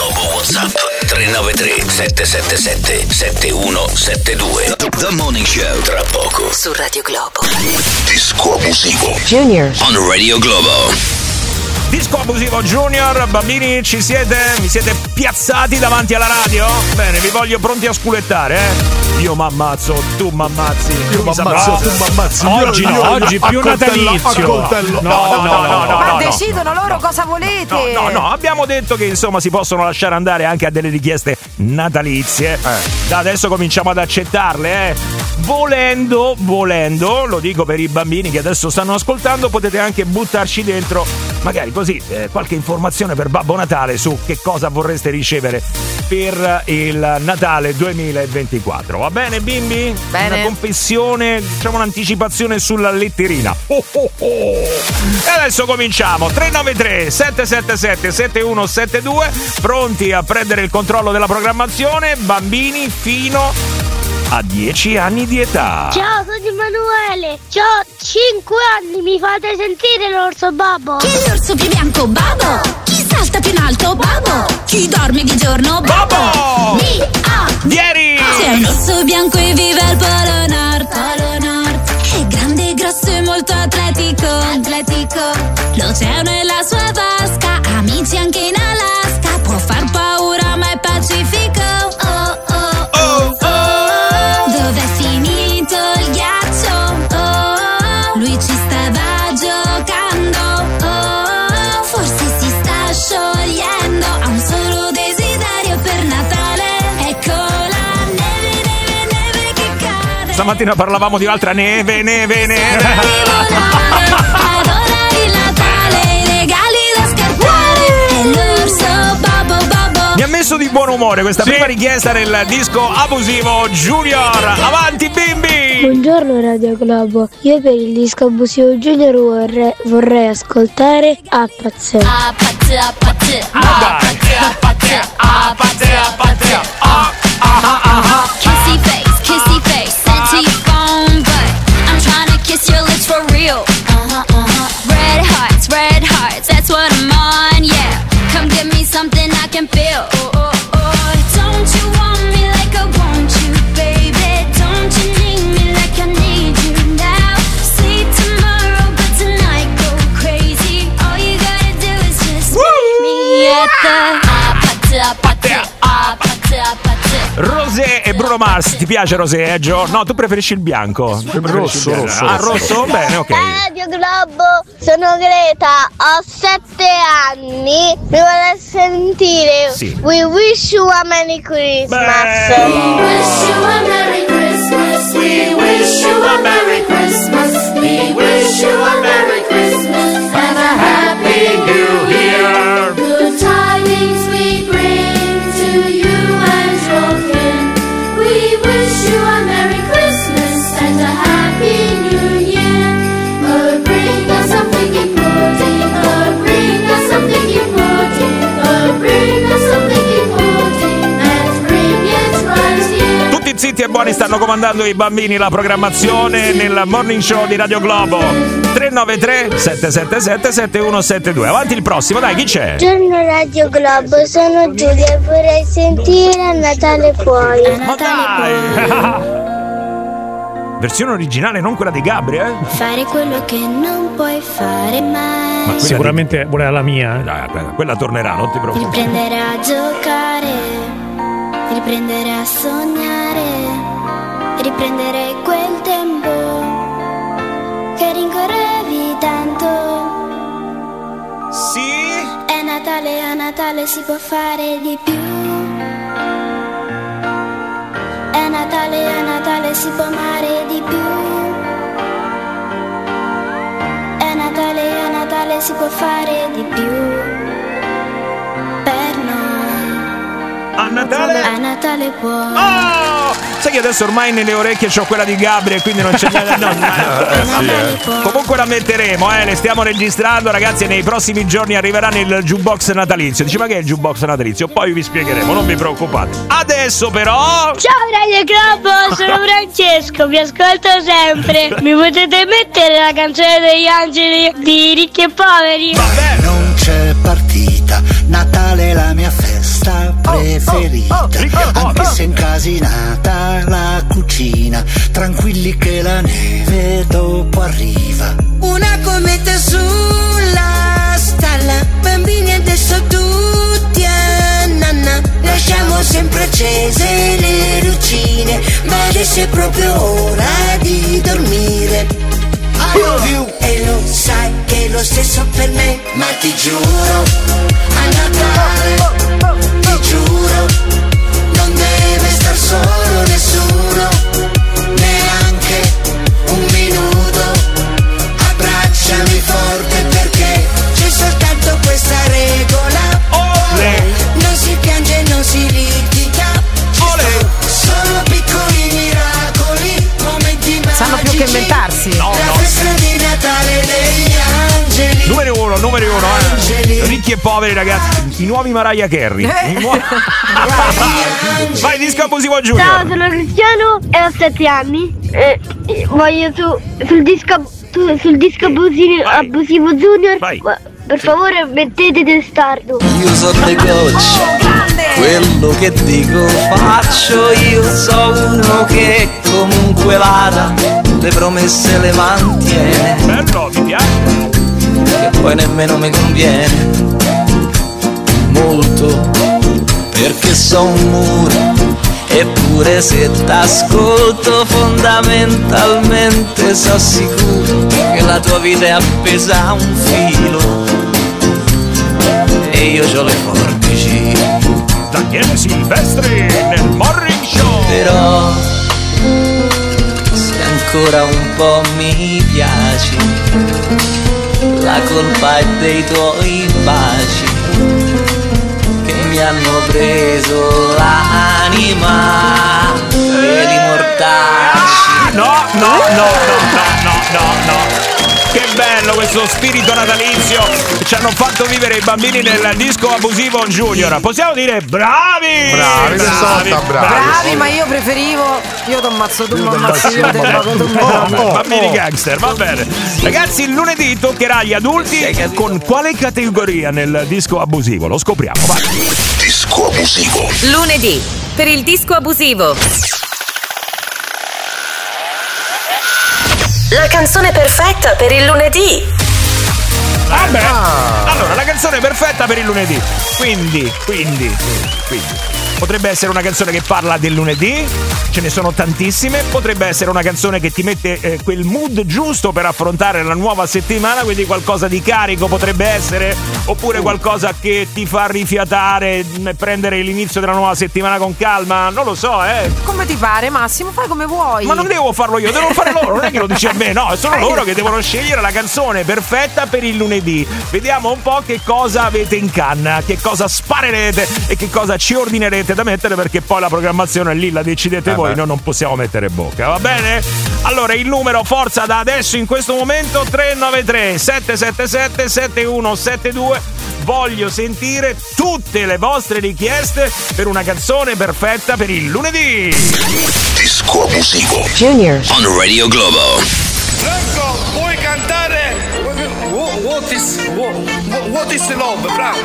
393 777 7172. The Morning Show tra poco su Radio Globo. Disco abusivo Junior on Radio Globo. Disco abusivo Junior, bambini mi siete piazzati davanti alla radio? Bene, vi voglio pronti a sculettare, Io m'ammazzo, tu m'ammazzi. Io m'ammazzo, tu m'ammazzi. Oggi più natalizio. No. Decidono loro cosa volete. No, abbiamo detto che insomma si possono lasciare andare anche a delle richieste natalizie. Da adesso cominciamo ad accettarle, Volendo, lo dico per i bambini che adesso stanno ascoltando, potete anche buttarci dentro magari così qualche informazione per Babbo Natale su che cosa vorreste ricevere per il Natale 2024. Va bene, bimbi? Bene. Una confessione, diciamo un'anticipazione sulla letterina. E adesso cominciamo. 393 777 7172, pronti a prendere il controllo della programmazione, bambini fino a 10 anni di età. Ciao, sono Emanuele, ho 5 anni, mi fate sentire l'orso Babbo? Chi è l'orso più bianco? Babbo! Chi salta più in alto? Babbo! Chi dorme di giorno? Babbo! Vieni! C'è un orso bianco e vive al Polo Nord. È grande, grosso e molto atletico. L'oceano è la sua vasca, amici anche in Alaska. Può far paura ma è pacifico. Dov'è finito il ghiaccio? Lui ci stava giocando. Forse si sta sciogliendo. Ha un solo desiderio per Natale. Ecco la neve che cade. Stamattina parlavamo di un'altra neve. Adora il Natale, i regali da scartare. È l'orso Babbo. Mi ha messo di buon umore questa prima richiesta nel disco abusivo Junior. Avanti bimbi! Buongiorno Radio Globo, io per il disco abusivo Junior vorrei ascoltare Apazze. Kissy face, sent to your phone, but I'm trying to kiss your lips for real. Red hearts, that's what I'm on, yeah. Come give me something I can feel. Don't you want me like I want you, baby? Don't you need me like I need you now? See tomorrow, but tonight go crazy. All you gotta do is Rosé e Bruno Mars, ti piace Rosé? Gio? No, tu preferisci il bianco? Rosso. Ah, rosso? Bene, ok. Radio Globo, sono Greta, ho 7 anni, mi vuole sentire. Sì. We wish you a Merry Christmas. We wish you a Merry Christmas. We wish you a Merry Christmas. We wish you a Merry Christmas and a Happy New Year. Good tidings we bring to you and your kin. We wish you a Merry Christmas and a Happy New Year. Oh, bring us something important. Oh, bring us something important. Oh, bring us something important. And bring it right here. Tutti zitti e buoni, stanno comandando i bambini la programmazione nel Morning Show di Radio Globo. 393 777 7172. Avanti il prossimo, dai, chi c'è? Buongiorno Radio Globo, sono Giulia e vorrei sentire A Natale Puoi. Ma dai! Versione originale, non quella di Gabri, eh? Fare quello che non puoi fare mai. Ma sicuramente voleva la mia. Quella tornerà, non ti preoccupare. Riprendere a giocare, riprendere a sognare, riprendere quel tempo che rincorrevi tanto. Sì. È Natale, a Natale si può fare di più. È Natale, a Natale si può amare di più. È Natale, a Natale si può fare di più. Per noi. A Natale? A Natale puoi. Oh! Sai che adesso ormai nelle orecchie c'ho quella di Gabri e quindi non c'è niente. Comunque la metteremo, le stiamo registrando, ragazzi, e nei prossimi giorni arriverà nel jukebox natalizio. Dici, ma che è il jukebox natalizio? Poi vi spiegheremo, non vi preoccupate. Adesso però. Ciao Radio Globo, sono Francesco, vi ascolto sempre. Mi potete mettere la canzone degli angeli di Ricchi e Poveri? Vabbè. Non c'è partita, Natale è la mia festa preferita. Anche se incasinata la cucina, tranquilli che la neve dopo arriva. Una cometa sulla stalla, bambini adesso tutti a nanna. Lasciamo sempre accese le lucine, ma adesso è proprio ora di dormire. I love you. E lo sai che è lo stesso per me, ma ti giuro, a Natale, ti giuro, non deve star solo nessuno, neanche un minuto. Abbracciami forte perché c'è soltanto questa regola. Non si piange, non si litiga, solo piccoli miracoli, momenti magici. Sanno più che inventarsi. No. La festa di Natale degli angeli. Numero uno, Ricchi e Poveri, ragazzi. I nuovi Mariah Carey. Vai, disco abusivo Giulio. Ciao, sono Cristiano e ho 7 anni. Voglio sul disco abusivo Junior. Vai. Per favore mettete testardo. Io so le gocce, quello che dico faccio. Io so uno che comunque vada, le promesse le mantiene. Bello, mi piace. Che poi nemmeno mi conviene molto, perché so un muro. Eppure se t'ascolto fondamentalmente so sicuro che la tua vita è appesa a un filo e io c'ho le forbici. Daniele Silvestri nel Morning Show. Però se ancora un po' mi piaci, la colpa è dei tuoi baci che mi hanno preso l'anima e li mortacci. No. Che bello questo spirito natalizio che ci hanno fatto vivere i bambini nel disco abusivo Junior. Possiamo dire bravi, ma io preferivo. Io ti ammazzo, tu mi ammazzi, io te bambini gangster, va bene. Ragazzi, il lunedì toccherà agli adulti. Con quale categoria nel disco abusivo? Lo scopriamo, vai. Disco abusivo. Lunedì, per il disco abusivo. La canzone perfetta per il lunedì. Vabbè. Allora, la canzone perfetta per il lunedì. Quindi. Potrebbe essere una canzone che parla del lunedì, ce ne sono tantissime. Potrebbe essere una canzone che ti mette quel mood giusto per affrontare la nuova settimana, quindi qualcosa di carico potrebbe essere, oppure qualcosa che ti fa rifiatare, prendere l'inizio della nuova settimana con calma. Non lo so, Come ti pare, Massimo, fai come vuoi. Ma non devo farlo io, devono fare loro, non è che lo dici a me, no, sono loro che devono scegliere la canzone perfetta per il lunedì. Vediamo un po' che cosa avete in canna, che cosa sparerete e che cosa ci ordinerete da mettere, perché poi la programmazione lì la decidete voi, noi non possiamo mettere bocca, va bene? Allora il numero forza da adesso in questo momento 393 777 7172. Voglio sentire tutte le vostre richieste per una canzone perfetta per il lunedì. Disco abusivo Junior on Radio Globo. Franco, puoi cantare What is love, bravo.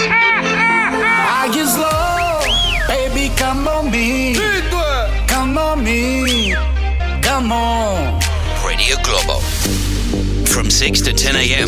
I just love, baby, come on me. Come on me. Come on. Radio Globo. From 6 to 10 a.m.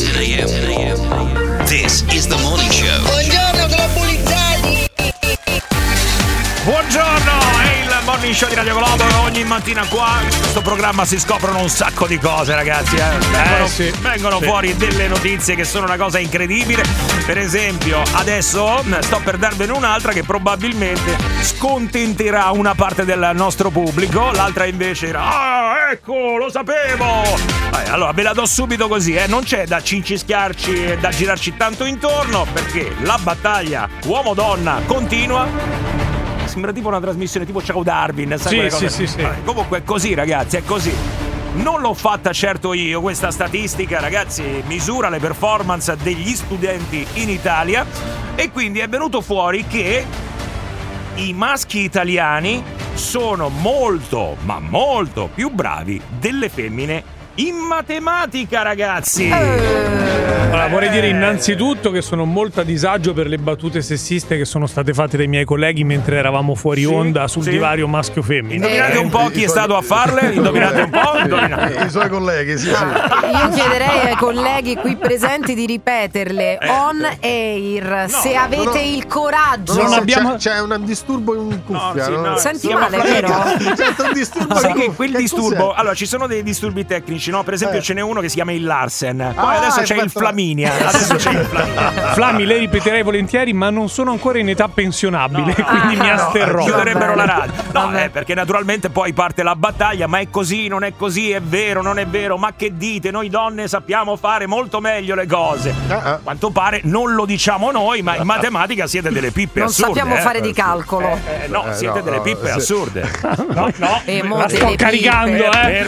This is the morning show. Buongiorno, globalizzati. Buongiorno, è il morning show di Radio Globo. Ogni mattina qua in questo programma si scoprono un sacco di cose, ragazzi. Vengono fuori delle notizie che sono una cosa incredibile. Per esempio, adesso sto per darvene un'altra che probabilmente scontenterà una parte del nostro pubblico. L'altra invece era ecco, lo sapevo. Allora ve la do subito così, non c'è da cincischiarci e da girarci tanto intorno, perché la battaglia uomo-donna continua. Sembra tipo una trasmissione tipo Ciao Darwin, sai sì. Comunque è così, ragazzi, è così. Non l'ho fatta certo io, questa statistica, ragazzi, misura le performance degli studenti in Italia, e quindi è venuto fuori che i maschi italiani sono molto, ma molto più bravi delle femmine in matematica, ragazzi. Allora, vorrei dire innanzitutto che sono molto a disagio per le battute sessiste che sono state fatte dai miei colleghi mentre eravamo fuori onda sul divario maschio-femmina. Indovinate un po' chi è stato a farle? Indovinate un po'? I suoi colleghi, sì. Io chiederei ai colleghi qui presenti di ripeterle on air, se avete il coraggio. Non abbiamo... C'è un disturbo in cuffia. Senti male, vero? C'è un disturbo. Sai che quel disturbo, allora ci sono dei disturbi tecnici, no? Per esempio ce n'è uno che si chiama il Larsen, poi adesso c'è il Flaminia. Flami, lei ripeterei volentieri, ma non sono ancora in età pensionabile, quindi mi asterrò. Chiuderebbero la radio. No, perché naturalmente poi parte la battaglia, ma è così, non è così, è vero, non è vero, ma che dite? Noi donne sappiamo fare molto meglio le cose. Quanto pare non lo diciamo noi, ma in matematica siete delle pippe assurde. Non sappiamo fare di calcolo. Siete delle pippe assurde. La sto caricando,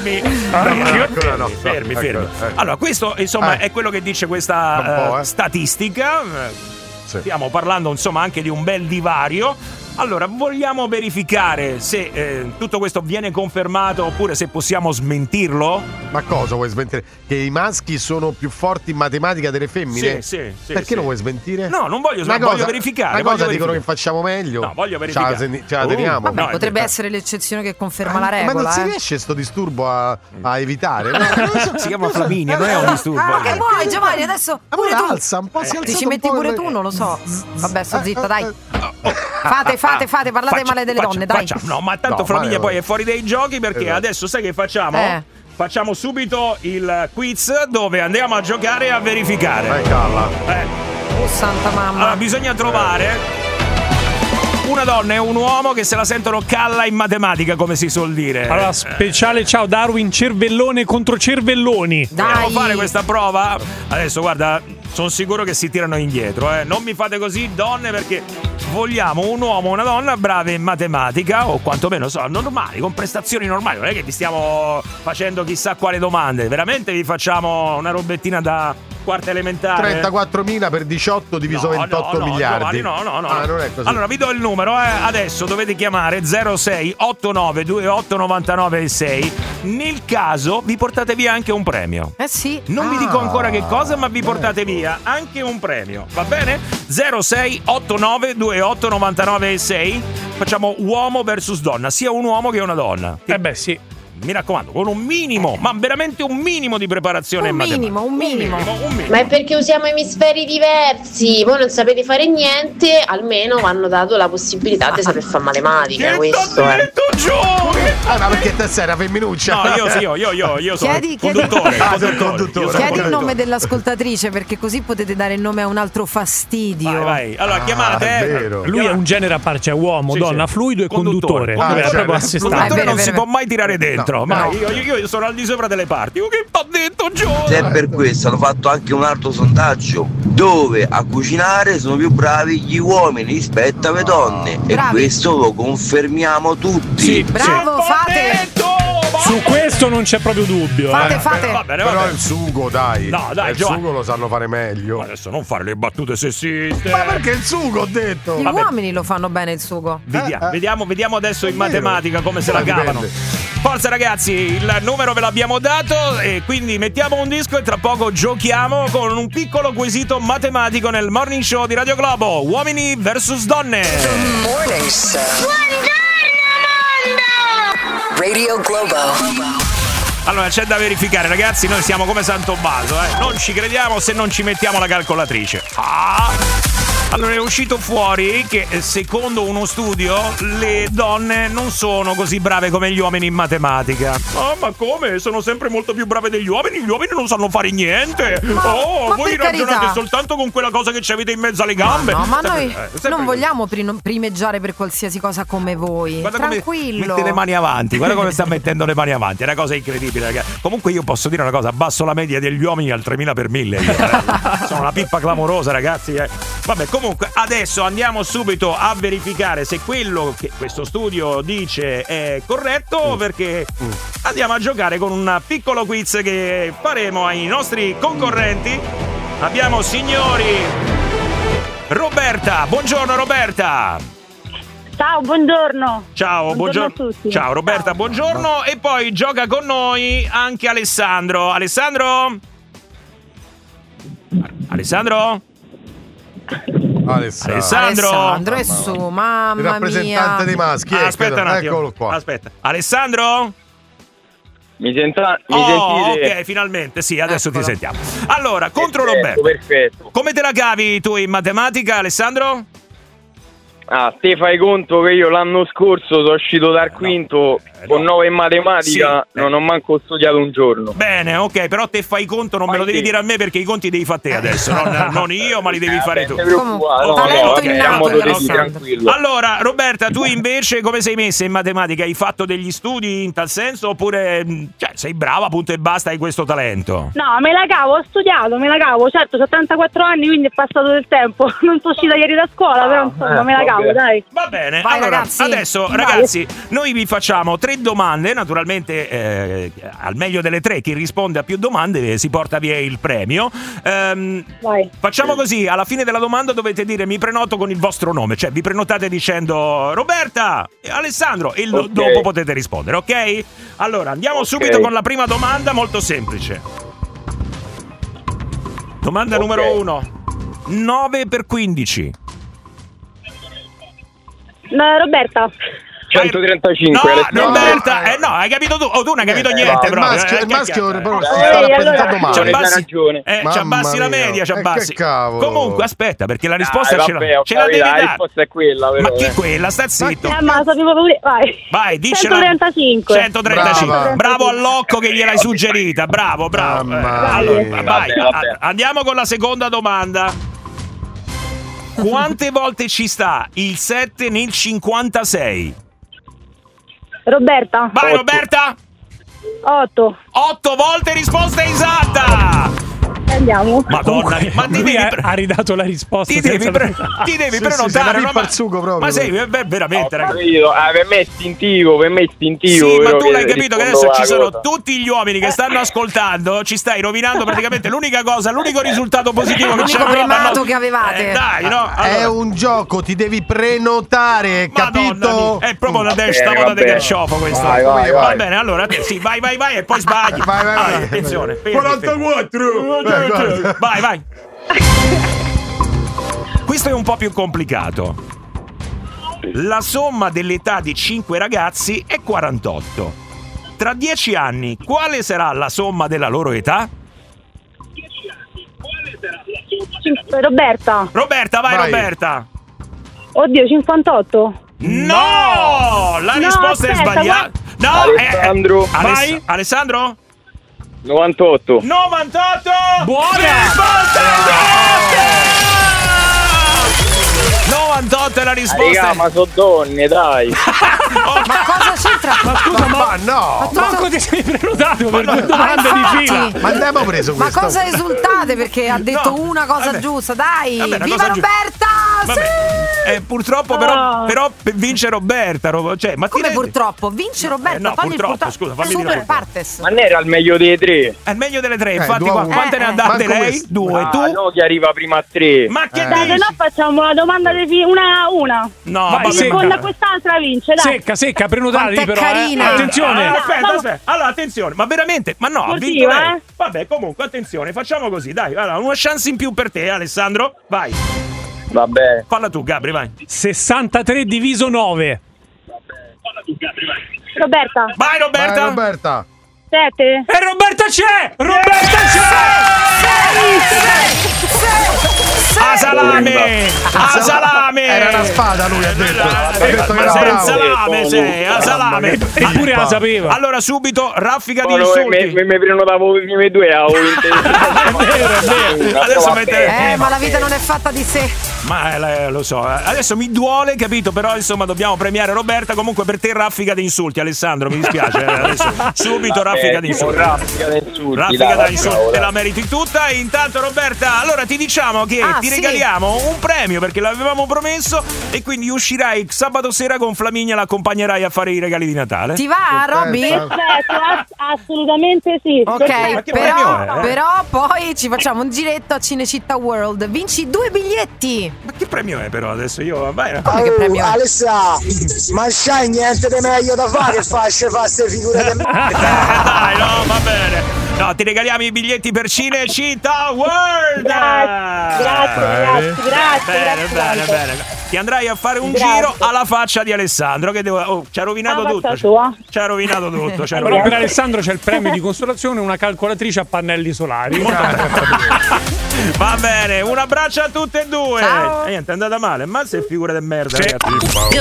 Fermi. Allora, questo insomma è quello che dice questa statistica. Stiamo parlando insomma anche di un bel divario. Allora, vogliamo verificare se tutto questo viene confermato oppure se possiamo smentirlo? Ma cosa vuoi smentire? Che i maschi sono più forti in matematica delle femmine? Sì. Perché lo vuoi smentire? No, non voglio smentire, voglio verificare. Una cosa dicono che facciamo meglio. No, voglio verificare. Ce la teniamo. Vabbè, potrebbe essere l'eccezione che conferma la regola. Ma non si riesce sto disturbo a evitare? No? Si chiama Flaminia, non è un disturbo. Che vuoi, Giovanni? Adesso pure tu. Alza un po', si alza. Ti ci metti pure tu, non lo so. Vabbè, sto zitta, dai. Fate, parlate male delle donne, dai. No, ma tanto Flaminia poi è fuori dai giochi, perché adesso sai che facciamo? Facciamo subito il quiz dove andiamo a giocare e a verificare. Oh santa mamma. Allora, bisogna trovare una donna e un uomo che se la sentono calla in matematica, come si suol dire. Allora, speciale ciao Darwin, cervellone contro cervelloni. Dobbiamo fare questa prova. Adesso guarda, sono sicuro che si tirano indietro, Non mi fate così, donne, perché vogliamo un uomo o una donna brave in matematica, o quantomeno normali, con prestazioni normali. Non è che vi stiamo facendo chissà quale domande. Veramente vi facciamo una robettina da quarta elementare. 34.000 per 18 diviso 28 miliardi. No. Non è così. Allora vi do il numero, adesso dovete chiamare 06 89 28 99 6. Nel caso vi portate via anche un premio. Sì. Non vi dico ancora che cosa, ma vi portate via anche un premio. Va bene? 06 89 28 99 6. Facciamo uomo versus donna, sia un uomo che una donna. Sì. mi raccomando, con un minimo, ma veramente un minimo di preparazione un minimo. Ma è perché usiamo emisferi diversi, voi non sapete fare niente, almeno mi hanno dato la possibilità di saper fare matematica. Che questo t'ho detto, ma perché te sei una femminuccia? No, io sono il conduttore. Chiedi il nome dell'ascoltatrice, perché così potete dare il nome a un altro fastidio. Vai. Allora chiamate. Lui è un genere a parte, cioè uomo, donna, fluido e conduttore. Proprio a sé stante. Conduttore non si può mai tirare dentro. Ma io sono al di sopra delle parti. Che t'ho detto, Gio? Se è per questo hanno fatto anche un altro sondaggio dove a cucinare sono più bravi gli uomini rispetto alle donne. E questo lo confermiamo tutti. Sì, bravo, fate. Su questo non c'è proprio dubbio. Fate. Va bene. Però il sugo, dai. No, dai, il sugo lo sanno fare meglio. Ma adesso non fare le battute sessiste. Ma perché il sugo, ho detto? Gli uomini lo fanno bene il sugo. Vediamo adesso in matematica come se la cavano. Forza ragazzi, il numero ve l'abbiamo dato e quindi mettiamo un disco e tra poco giochiamo con un piccolo quesito matematico nel Morning Show di Radio Globo. Uomini versus donne. Morning Show. Buongiorno mondo. Radio Globo. Allora c'è da verificare ragazzi, noi siamo come San Tommaso, non ci crediamo se non ci mettiamo la calcolatrice. Allora è uscito fuori che secondo uno studio le donne non sono così brave come gli uomini in matematica. Ma come? Sono sempre molto più brave degli uomini? Gli uomini non sanno fare niente. Ma voi ragionate soltanto con quella cosa che ci avete in mezzo alle gambe. No, ma noi non vogliamo primeggiare per qualsiasi cosa come voi. Guarda tranquillo. Mette le mani avanti, guarda come sta mettendo le mani avanti. È una cosa incredibile, ragazzi. Comunque io posso dire una cosa, abbasso la media degli uomini al 3000 per 1000. Sono una pippa clamorosa, ragazzi. Vabbè, comunque adesso andiamo subito a verificare se quello che questo studio dice è corretto, perché andiamo a giocare con un piccolo quiz che faremo ai nostri concorrenti. Abbiamo, signori, Roberta. Buongiorno Roberta. Ciao, buongiorno. Ciao, buongiorno a tutti. Ciao Roberta, buongiorno. E poi gioca con noi anche Alessandro. Alessandro? Alessandro è su, mamma mia. Il rappresentante dei maschi. Aspetta un attimo. Eccolo qua. Aspetta. Alessandro? Mi sentite? Ok, finalmente, sì, adesso ti sentiamo. Allora, contro Roberto. Perfetto. Come te la cavi tu in matematica, Alessandro? Te fai conto che io l'anno scorso sono uscito dal quinto con 9 in matematica, non ho manco studiato un giorno. Bene, ok, però te fai conto, non me lo devi dire a me perché i conti devi fare te adesso, non io, ma li devi fare tu. Allora, Roberta, tu invece come sei messa in matematica? Hai fatto degli studi in tal senso oppure sei brava, punto e basta, hai questo talento? No, me la cavo, ho studiato, certo, ho 74 anni, quindi è passato del tempo. Non sono uscita ieri da scuola, però insomma me la cavo, dai. Va bene, vai, allora ragazzi. adesso ragazzi, noi vi facciamo 3 domande, naturalmente al meglio delle 3 chi risponde a più domande si porta via il premio. Facciamo così, alla fine della domanda dovete dire mi prenoto con il vostro nome, cioè vi prenotate dicendo Roberta, Alessandro e dopo potete rispondere, ok? Allora andiamo subito con la prima domanda, molto semplice. Domanda numero 1. 9 per 15. Roberta. 135. No, Roberta, no, hai capito tu? Tu non hai capito niente, il maschio ci abbassi la media, ci abbassi. Comunque, aspetta, perché la risposta ce la devi dare. La risposta è quella, però. Ma che quella? Sta zitto. Ma sapevo pure. Vai, dicela. 135. Bravo all'occo che gliel'hai suggerita. Bravo. Allora, vai. Andiamo con la seconda domanda. Quante volte ci sta il 7 nel 56? Roberta. Vai, 8. Roberta. 8. 8 volte, risposta esatta. Andiamo. Madonna, ma lui ha ridato la risposta. Ti devi prenotare. Ma sei veramente, ragazzi. Per me è istintivo. Sì, ma tu l'hai capito che adesso ci sono tutti gli uomini che stanno ascoltando. Ci stai rovinando praticamente l'unica cosa, l'unico risultato positivo che c'è. L'unico primato che avevate. Dai, no? Allora. È un gioco, ti devi prenotare, capito? È proprio una moda di carciofo questo. Va bene, allora sì, vai e poi sbagli. Vai. Attenzione. 44. Vai. Questo è un po' più complicato. La somma dell'età di 5 ragazzi è 48. tra 10 anni, quale sarà la somma della loro età? Roberta. Roberta, vai. Roberta. Oddio, 58. No! La risposta è sbagliata. No, Alessandro. Vai. Alessandro? 98. 98! Buona! Risposta esatta! 98 è la risposta. Raga, ma sono donne, dai. Ma cosa c'entra? Ma scusa, ma no! Manco ti sei prenotato per 2 domande di fila. Ma abbiamo preso questo. Ma cosa esultate? Perché ha detto una cosa giusta, dai! Vabbè, Viva Roberta! Sì! Purtroppo però vince Roberta. Cioè, ma come purtroppo? Vince Roberta? No, purtroppo, scusa, fammi dire. Super partes. Ma ne era il meglio dei 3. È il meglio delle 3, infatti quante ne ha date lei? 2, tu? No, che arriva prima a 3. Ma che dai, se no facciamo la domanda una. No, vai, seconda quest'altra vince, dai. Secca, prenotatevi però. Carina. Attenzione. Aspetta. Allora, attenzione, ma veramente? Ma no, ha vinto lei. Vabbè, comunque, attenzione, facciamo così, dai. Allora, una chance in più per te, Alessandro. Vai. Vabbè. Falla tu, Gabri, vai. 63 diviso 9. Roberta. Vai, Roberta. Vai, Roberta. 7. E Roberta c'è! Roberta c'è! A salame! A salame! Era una spada, lui ha detto. Ma sei a salame, sei a salame. Eppure la sapeva. Allora, subito, raffica di insulti. Mi prenotavo i primi 2 a Adesso mette. Ma la vita non è fatta di sé. Ma lo so. Adesso mi duole, capito? Però insomma dobbiamo premiare Roberta. Comunque per te raffica di insulti, Alessandro. Mi dispiace. Adesso subito raffica di insulti. Raffica da insulti. Te la meriti tutta. E intanto, Roberta, allora ti diciamo che ti regaliamo un premio perché l'avevamo promesso. E quindi uscirai sabato sera con Flaminia, l'accompagnerai a fare i regali di Natale. Ti va, Robby? Perfetto, assolutamente sì. Ok, però poi ci facciamo un giretto a Cinecittà World. Vinci 2 biglietti. Ma che premio è però adesso? Io vai. Che premio è? Alessa, ma c'hai niente di meglio da fare? Facce queste figure di dai, no, va bene. No, ti regaliamo i biglietti per Cinecittà World. Grazie. Bene. Ti andrai a fare un giro alla faccia di Alessandro che ci ha rovinato tutto. Ci ha rovinato tutto. Però per Alessandro c'è il premio di consolazione, una calcolatrice a pannelli solari. Va bene, un abbraccio a tutte e due. Ciao. Niente, è andata male, ma sei figura di merda, ragazzi. Good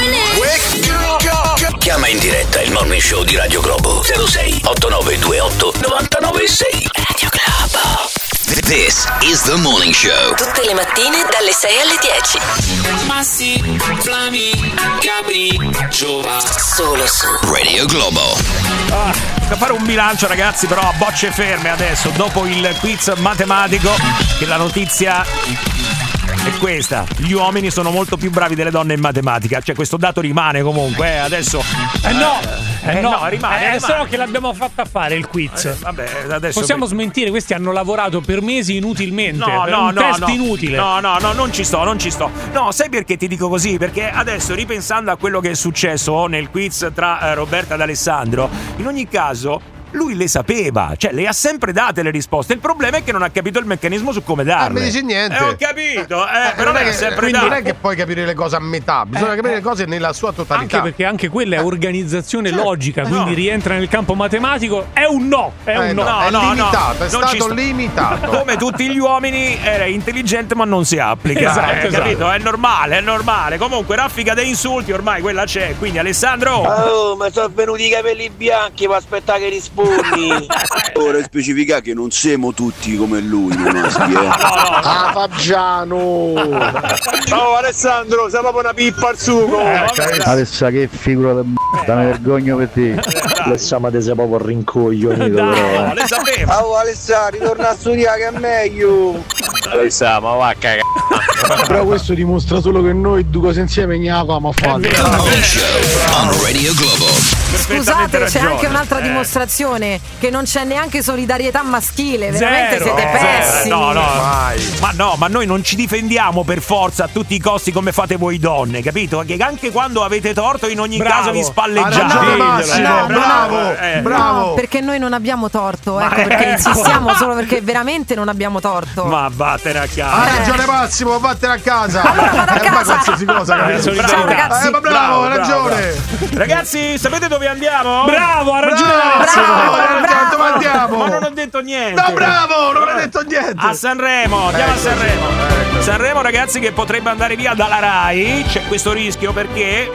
morning. Chiama in diretta il Morning Show di Radio Globo 06 8928 996. Radio Globo. This is the Morning Show. Tutte le mattine dalle 6 alle 10. Massi, Flami, Gabri, Giova. Solo su Radio Globo. Da fare un bilancio, ragazzi, però a bocce ferme adesso, dopo il quiz matematico, che la notizia è questa: gli uomini sono molto più bravi delle donne in matematica. Cioè, questo dato rimane comunque, adesso. No, rimane. Solo che l'abbiamo fatta fare il quiz. Vabbè, adesso possiamo smentire, questi hanno lavorato per mesi inutilmente. No, un test inutile. No, non ci sto. No, sai perché ti dico così? Perché adesso, ripensando a quello che è successo nel quiz tra Roberta ed Alessandro, in ogni caso lui le sapeva, cioè le ha sempre date le risposte. Il problema è che non ha capito il meccanismo su come darle. Non mi dici niente. Ho capito, però non è sempre non è che puoi capire le cose a metà, bisogna capire le cose nella sua totalità. Anche perché anche quella è organizzazione logica, quindi rientra nel campo matematico. È un no. È limitato, è stato limitato. Come tutti gli uomini era intelligente ma non si applica. Esatto. Capito? È normale. Comunque raffica dei insulti, ormai quella c'è. Quindi Alessandro. Oh, ma sono venuti i capelli bianchi per aspettare che rispondi. Ora specifica che non siamo tutti come lui, maschi, Ah, Fagiano! Oh Alessandro, sei proprio una pippa al sugo! Alessa, che figura di me vergogno per te. Alessa, ma te sei proprio rincoglionito. No, le sapevo. Oh Alessa, ritorna a studiare che è meglio! Alessa, ma va a cagare. Però questo dimostra solo che noi due cose insieme ne avevamo fatto. On Radio Globo. Scusate, c'è anche un'altra dimostrazione che non c'è neanche solidarietà maschile. Veramente siete pessimi. Ma noi non ci difendiamo per forza a tutti i costi come fate voi donne, capito? Che anche quando avete torto in ogni caso vi spalleggiate. Bravo. No, perché noi non abbiamo torto, perché insistiamo solo perché veramente non abbiamo torto. Ma vattene a casa. Ha ragione Massimo, vattene a casa. Allora vado a casa. Qualsiasi cosa, Ciao ragazzi. Ma bravo, ha ragione. Ragazzi, sapete dove andiamo? Bravo, ha ragione. Dove andiamo? Ma non ho detto niente. No, bravo, non ho detto niente. A Sanremo, andiamo a Sanremo. Sanremo, ragazzi, che potrebbe andare via dalla Rai. C'è questo rischio perché,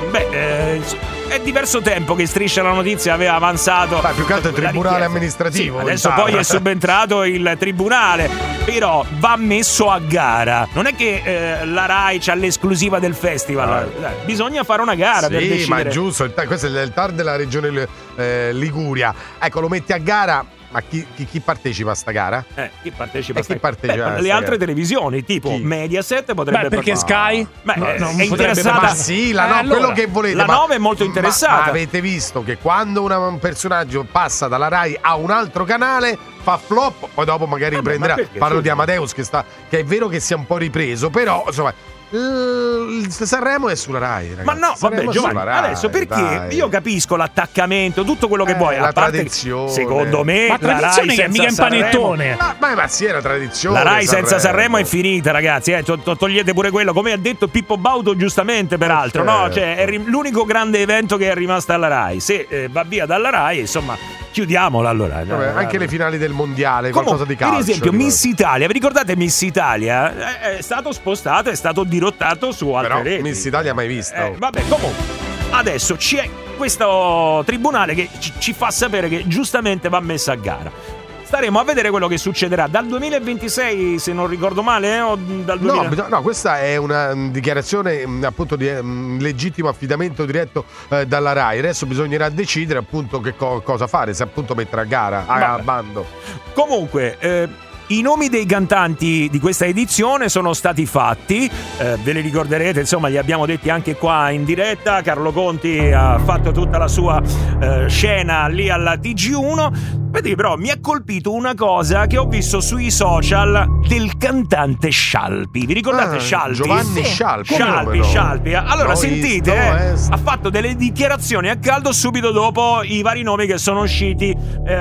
è diverso tempo che Striscia la Notizia aveva avanzato. Più che altro il tribunale amministrativo. Sì, adesso poi è subentrato il tribunale. Però va messo a gara. Non è che la Rai c'ha l'esclusiva del festival. Bisogna fare una gara per decidere. Sì, ma è giusto. Questo è il TAR della regione Liguria. Ecco, lo metti a gara. Ma chi partecipa a sta gara? Chi partecipa a sta gara? Le altre televisioni, tipo Mediaset potrebbe. Perché Sky? Non è interessata. Ma sì, quello che volete. La 9 è molto interessata. Ma avete visto che quando un personaggio passa dalla Rai a un altro canale fa flop, poi dopo magari riprenderà. Parlo di Amadeus che è vero che si è un po' ripreso, però insomma Sanremo è sulla Rai, ragazzi. Ma no, vabbè, Giovanni, adesso perché io capisco l'attaccamento, tutto quello che vuoi, la tradizione. Secondo me la tradizione che è mica in panettone. Ma sì, è la tradizione. La Rai senza Sanremo è finita, ragazzi, togliete pure quello, come ha detto Pippo Baudo giustamente, peraltro, no? Cioè è l'unico grande evento che è rimasto alla Rai. Se va via dalla Rai, insomma, chiudiamola allora. Vabbè, anche le finali del mondiale, qualcosa di calcio. Per esempio, Miss Italia, vi ricordate Miss Italia? È stato spostato, è stato dirottato su altre reti. Miss Italia mai visto. Vabbè, comunque, adesso c'è questo tribunale che ci fa sapere che giustamente va messa a gara. Staremo a vedere quello che succederà dal 2026, se non ricordo male, o dal 2000... No, questa è una dichiarazione appunto di legittimo affidamento diretto dalla Rai. Adesso bisognerà decidere appunto che cosa fare, se appunto mettere a gara, a bando. Comunque, i nomi dei cantanti di questa edizione sono stati fatti, ve li ricorderete, insomma li abbiamo detti anche qua in diretta. Carlo Conti ha fatto tutta la sua scena lì alla TG1. Vedi, però mi ha colpito una cosa che ho visto sui social del cantante Scialpi. Vi ricordate Scialpi? Giovanni Scialpi. Scialpi. Allora sentite, ha fatto delle dichiarazioni a caldo subito dopo i vari nomi che sono usciti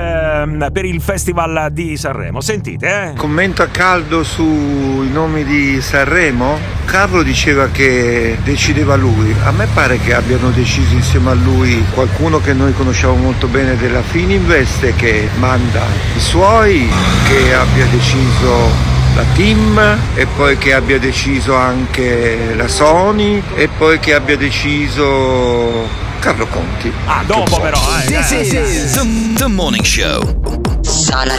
per il Festival di Sanremo. Sentite, Commento a caldo sui nomi di Sanremo. Carlo diceva che decideva lui. A me pare che abbiano deciso insieme a lui qualcuno che noi conosciamo molto bene della Fininvest, che manda i suoi, che abbia deciso la Team, e poi che abbia deciso anche la Sony, e poi che abbia deciso Carlo Conti. Dopo però This is the Morning Show. Sono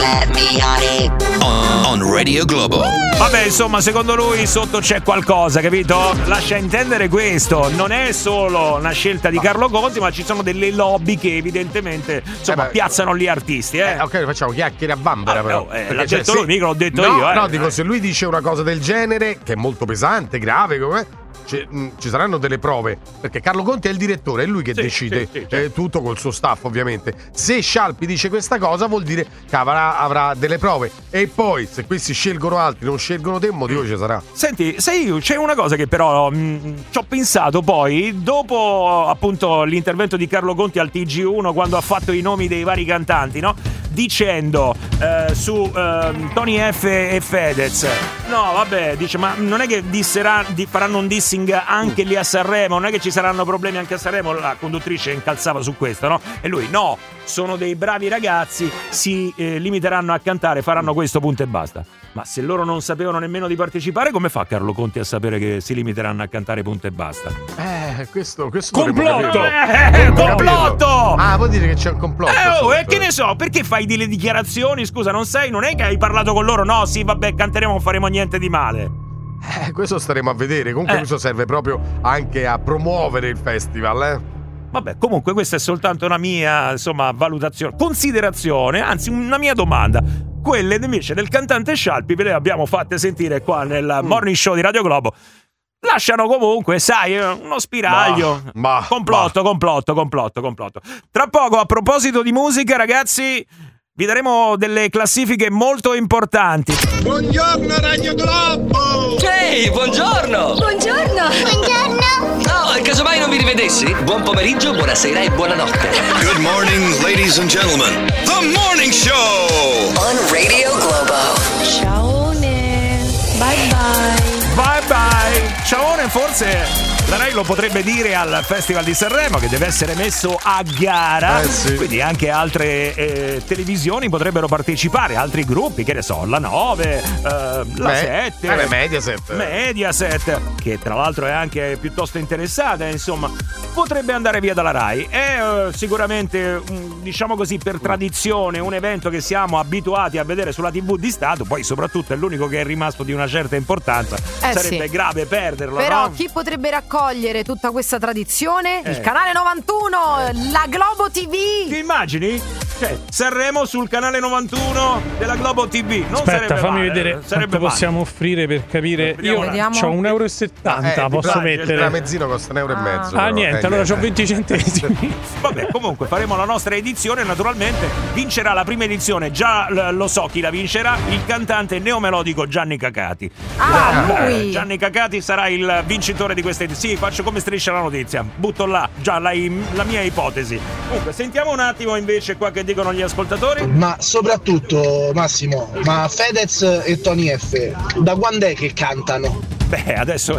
le on Radio Globo. Vabbè, insomma, secondo lui sotto c'è qualcosa, capito? Lascia intendere questo. Non è solo una scelta di Carlo Conti, ma ci sono delle lobby che evidentemente piazzano gli artisti. Ok, facciamo chiacchiere a bambera, però. L'ha detto lui, mica l'ho detto io. No, dico, se lui dice una cosa del genere, che è molto pesante, grave, come ci saranno delle prove, perché Carlo Conti è il direttore, è lui che decide tutto col suo staff, ovviamente. Se Scialpi dice questa cosa vuol dire che avrà delle prove, e poi se questi scelgono altri, non scelgono te, un motivo ci sarà. Senti, c'è una cosa che però ci ho pensato poi dopo appunto l'intervento di Carlo Conti al TG1, quando ha fatto i nomi dei vari cantanti, no? Dicendo su Tony F e Fedez, no vabbè, dice, ma non è che faranno un dissing anche lì a Sanremo, non è che ci saranno problemi anche a Sanremo. La conduttrice incalzava su questo, no? E lui, no, sono dei bravi ragazzi, si limiteranno a cantare, faranno questo, punto e basta. Ma se loro non sapevano nemmeno di partecipare, come fa Carlo Conti a sapere che si limiteranno a cantare, punto e basta? Questo complotto! Complotto! Vuol dire che c'è un complotto. Che ne so, perché fai delle dichiarazioni? Scusa, non è che hai parlato con loro? No, sì, vabbè, canteremo, non faremo niente di male. Questo staremo a vedere. Comunque questo serve proprio anche a promuovere il festival, Vabbè, comunque questa è soltanto una mia, valutazione, considerazione, anzi una mia domanda. Quelle invece del cantante Scialpi ve le abbiamo fatte sentire qua nel Morning Show di Radio Globo. Lasciano comunque, sai, uno spiraglio. Complotto. Tra poco, a proposito di musica, ragazzi, vi daremo delle classifiche molto importanti. Buongiorno Radio Globo! Ehi, buongiorno! Buongiorno! No, casomai non vi rivedessi? Buon pomeriggio, buonasera e buonanotte. Good morning, ladies and gentlemen. The Morning Show on Radio Globo. Ciao, bye bye. Bye bye. Ciaone, forse la Rai lo potrebbe dire al Festival di Sanremo che deve essere messo a gara, sì. Quindi anche altre televisioni potrebbero partecipare, altri gruppi, che ne so, la 9, la 7, Mediaset, che tra l'altro è anche piuttosto interessata, insomma, potrebbe andare via dalla Rai. È sicuramente, diciamo così, per tradizione, un evento che siamo abituati a vedere sulla TV di Stato, poi soprattutto è l'unico che è rimasto di una certa importanza, sarebbe grave perderlo. Però no? chi potrebbe raccogliere tutta questa tradizione? Il canale 91, la Globo TV. Ti immagini? Sanremo sul canale 91 della Globo TV. Non Aspetta, fammi male, vedere quanto possiamo offrire per capire. Io ho €1,70, posso mettere. Il tramezzino costa €1,50. Ah, niente, allora c'ho 20 centesimi. Vabbè, comunque faremo la nostra edizione, naturalmente vincerà la prima edizione, già lo so chi la vincerà, il cantante neomelodico Gianni Cacati. Lui! Gianni Cacati sarà il vincitore di questa edizione. Sì, faccio come Striscia la notizia, butto là già la mia ipotesi. Comunque, sentiamo un attimo invece qua che dicono gli ascoltatori. Ma soprattutto, Massimo, ma Fedez e Tony F, da quando è che cantano? Beh, adesso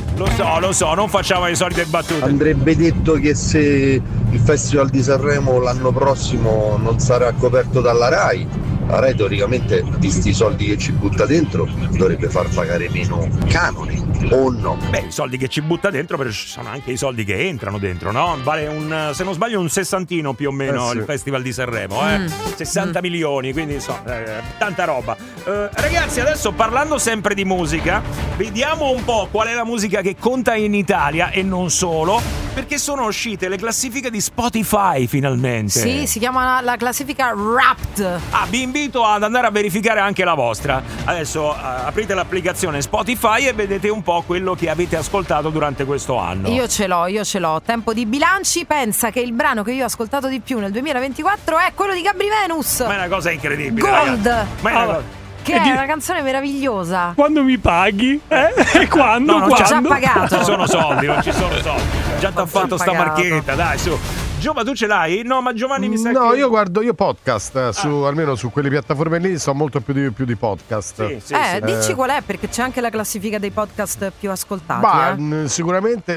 lo so, non facciamo le solite battute. Andrebbe detto che se il Festival di Sanremo l'anno prossimo non sarà coperto dalla Rai, la Rai teoricamente, visti i soldi che ci butta dentro, dovrebbe far pagare meno canone, o no? Beh, i soldi che ci butta dentro, però ci sono anche i soldi che entrano dentro, no? Vale se non sbaglio un sessantino più o meno il Festival di Sanremo, 60 milioni, quindi insomma, tanta roba. Ragazzi, adesso parlando sempre di musica, vediamo un po' qual è la musica che conta in Italia e non solo, perché sono uscite le classifiche di Spotify finalmente. Sì, si chiama la classifica Wrapped. Vi invito ad andare a verificare anche la vostra. Adesso aprite l'applicazione Spotify e vedete un po' quello che avete ascoltato durante questo anno. Io ce l'ho. Tempo di bilanci. Pensa che il brano che io ho ascoltato di più nel 2024 è quello di Gabry Venus. Ma è una cosa incredibile, Gold. ragazzi. Ma è una cosa... Che è una canzone meravigliosa. Quando mi paghi? Quando? No, quando? Già pagato. Non ci sono soldi. Già t'ha fatto sta marchetta, dai, su. Giova, tu ce l'hai? No, ma Giovanni mi sa che... No, io guardo podcast, almeno su quelle piazioni lì so molto più di podcast. Sì, dici qual è, perché c'è anche la classifica dei podcast più ascoltati. Sicuramente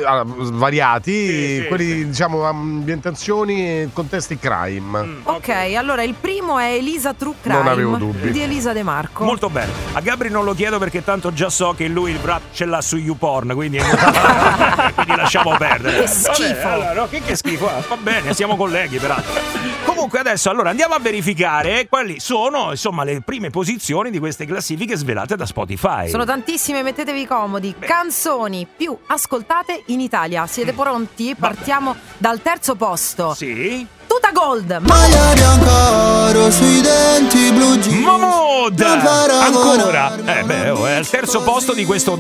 variati, quelli diciamo ambientazioni e contesti crime. Ok, allora il primo è Elisa True Crime. Non avevo dubbi. Di Elisa De Marco. Molto bene. A Gabry non lo chiedo perché tanto già so che lui il rap ce l'ha su YouPorn, quindi quindi lasciamo perdere. Che schifo. Vabbè, allora, che schifo, va bene. Siamo colleghi peraltro. Comunque adesso allora andiamo a verificare quali sono insomma le prime posizioni di queste classifiche svelate da Spotify. Sono tantissime, mettetevi comodi. Canzoni più ascoltate in Italia. Siete pronti? Partiamo dal terzo posto. Sì. Tuta Gold. Maglia bianca sui denti blu jeans. Mahmood ancora. È al terzo posto di questo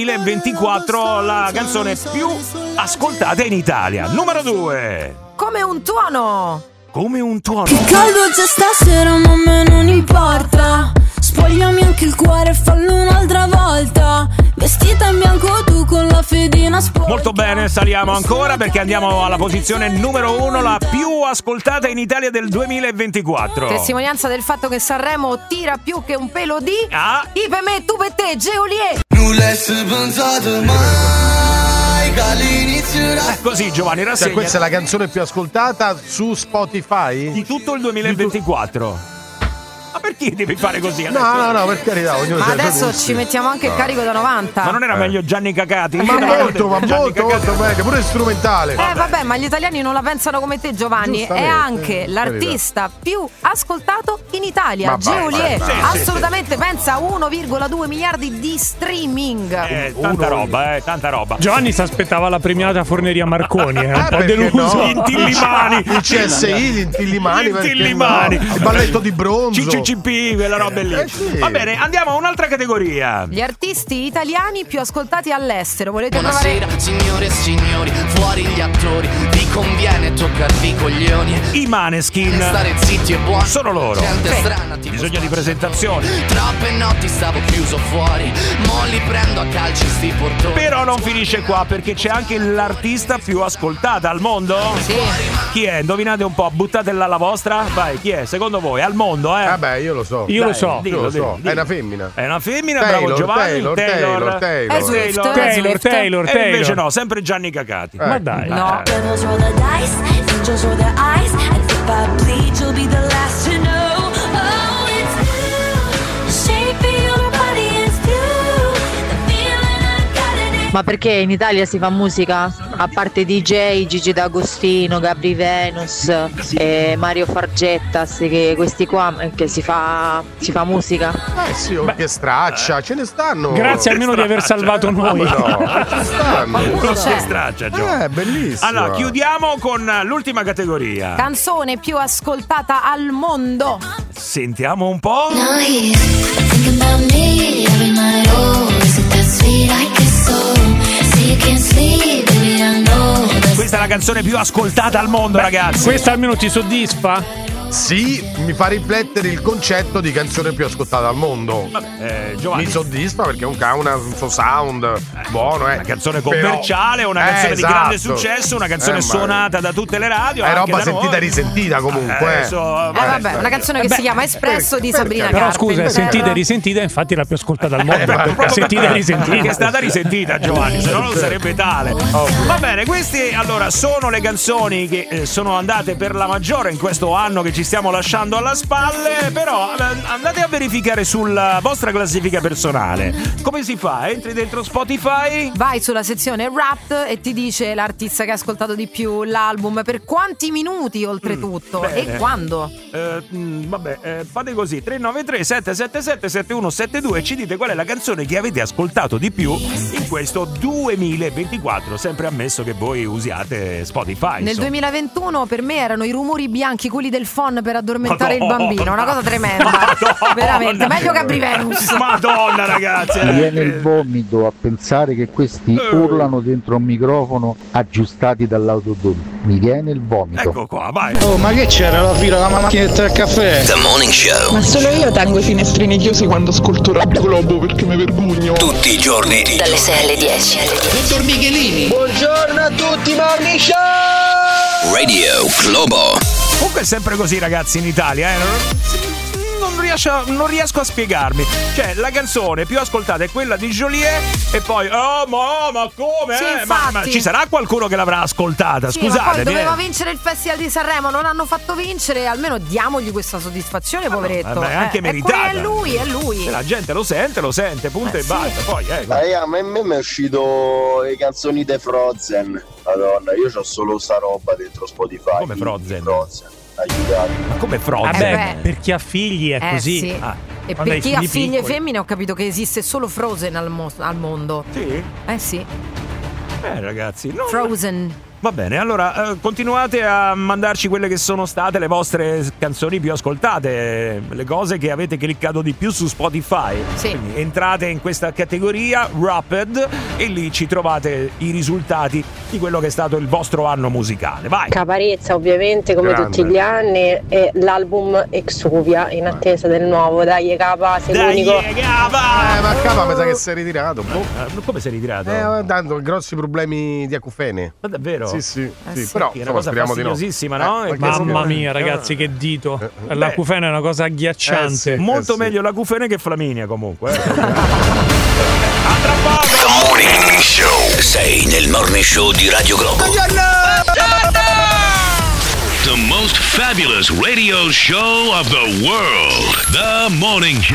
2024 la canzone più ascoltata in Italia. Numero 2. Come un tuono. Come un tuono. Che caldo c'è stasera, ma a me non importa. Spogliami anche il cuore e fallo un'altra volta. Vestita in bianco tu con la fedina sporca. Molto bene, saliamo ancora perché andiamo alla posizione numero 1, la più ascoltata in Italia del 2024. Testimonianza del fatto che Sanremo tira più che un pelo di I per me, tu per te, Geolier. Non l'hai pensato mai che all'inizio così Giovanni rassegna. Cioè, questa è la canzone più ascoltata su Spotify di tutto il 2024. Ma perché devi fare così adesso? No, per carità. Ma adesso ci mettiamo anche il carico da 90. Ma non era meglio Gianni Cacati? Ma molto meglio, pure strumentale. Vabbè, ma gli italiani non la pensano come te, Giovanni. È anche l'artista più ascoltato in Italia, Geolier. Assolutamente, pensa a 1,2 miliardi di streaming. Tanta roba. Giovanni si aspettava la premiata Forneria Marconi, un po' deluso. No? Intillimani. Il CSI, gli Intillimani. Il balletto di bronzo. CCP, quella roba lì. Va bene, andiamo a un'altra categoria. Gli artisti italiani più ascoltati all'estero. Volete Buonasera, provare? signore e signori, fuori gli attori. conviene toccarvi i coglioni. I Maneskin. Stare zitti e buoni. Sono loro. Gente strana, tipo bisogno di presentazioni. Troppe notti stavo chiuso fuori, mo li prendo a calci sti portoni. Però non finisce qua, perché c'è anche l'artista più ascoltata al mondo. Sì. Chi è? Indovinate un po', buttatela la vostra. Vai, chi è? Secondo voi? Al mondo, Vabbè, io lo so. Io lo so. Dillo. È una femmina. È una femmina, bravo Giovanni. Taylor. Taylor. E invece no, sempre Gianni Cacati. Ma dai. No. Devils roll the dice, angels roll their eyes, and if I bleed, you'll be the last to know. Oh, it's you, the shape of your body is you, the feeling I got it. Ma perché in Italia si fa musica? A parte DJ, Gigi D'Agostino, Gabri Venus, Mario Fargettas, che questi qua che si fa musica? Sì, orchestraccia, ce ne stanno. Grazie almeno di aver salvato noi. No, ce ne stanno. Orchestraccia, Gio. Bellissimo. Allora, chiudiamo con l'ultima categoria. Canzone più ascoltata al mondo. Sentiamo un po'. Now he's thinking about me every night. Oh, is it that sweet I kiss so? See you can't sleep, baby, I know. Questa è la canzone più ascoltata al mondo, ragazzi. Questa almeno ti soddisfa? Sì, mi fa riflettere il concetto di canzone più ascoltata al mondo. Giovanni. Mi soddisfa perché comunque ha un suo sound buono. Una canzone commerciale, una canzone di grande successo, una canzone suonata da tutte le radio. È roba sentita e risentita comunque. Vabbè, una canzone che si chiama Espresso di Sabrina Però Carpenter. scusa, è sentita e risentita, infatti è la più ascoltata al mondo. Sentita e risentita. Che è stata risentita, Giovanni, se no non sarebbe tale. Va bene, queste allora sono le canzoni che sono andate per la maggiore in questo anno che ci stiamo lasciando alla spalle. Però andate a verificare sulla vostra classifica personale. Come si fa? Entri dentro Spotify, vai sulla sezione Wrapped e ti dice l'artista che ha ascoltato di più, l'album, per quanti minuti oltretutto e quando. Fate così: 393 777 7172 e ci dite qual è la canzone che avete ascoltato di più in questo 2024, sempre ammesso che voi usiate Spotify. Nel 2021 per me erano i rumori bianchi, quelli del phon per addormentare il bambino, una cosa tremenda. Madonna. Veramente, meglio Gabri Venus. Madonna, ragazzi. Mi viene il vomito a pensare che questi urlano dentro un microfono aggiustati dall'autotune. Mi viene il vomito. Ecco qua, vai. Oh, ma che c'era la fila la macchinetta del caffè? The Morning Show. Ma solo io tengo i finestrini chiusi quando ascolto Radio Globo perché mi vergogno. Tutti i giorni. Dalle 6 alle 10. Dottor Michelini. Buongiorno a tutti, Morning Show! Radio Globo. Comunque è sempre così, ragazzi, in Italia, non riesco a spiegarmi. Cioè, la canzone più ascoltata è quella di Joliet e poi ma come? Sì, ma ci sarà qualcuno che l'avrà ascoltata? Sì, scusate. ma poi doveva vincere il Festival di Sanremo, non hanno fatto vincere, almeno diamogli questa soddisfazione, poveretto. Vabbè, anche meritata. È lui. La gente lo sente, punto e basta. Poi, a me è uscito le canzoni di Frozen. Madonna, io c'ho solo sta roba dentro Spotify. Come Frozen? Aiutate. Ma come Frozen? Per chi ha figli è così. Sì. E per chi ha figlie femmine ho capito che esiste solo Frozen al mondo. Sì? Sì. Ragazzi, Frozen. Va bene, allora continuate a mandarci quelle che sono state le vostre canzoni più ascoltate, le cose che avete cliccato di più su Spotify. Sì. Quindi entrate in questa categoria Wrapped e lì ci trovate i risultati di quello che è stato il vostro anno musicale. Vai! Caparezza ovviamente come tutti gli anni e l'album Exuvia in attesa del nuovo. Dai Capa, sei l'unico. Ma Capa mi sa che si è ritirato. Come si è ritirato? Dando grossi problemi di acufene. Ma davvero? Sì. Però è una cosa fastidiosissima, no? Mamma mia, ragazzi, che dito. L'acufene è una cosa agghiacciante. Molto meglio l'acufene che Flaminia, comunque. The Morning Show. Sei nel Morning Show di Radio Globo. The most fabulous radio show of the world. The Morning Show.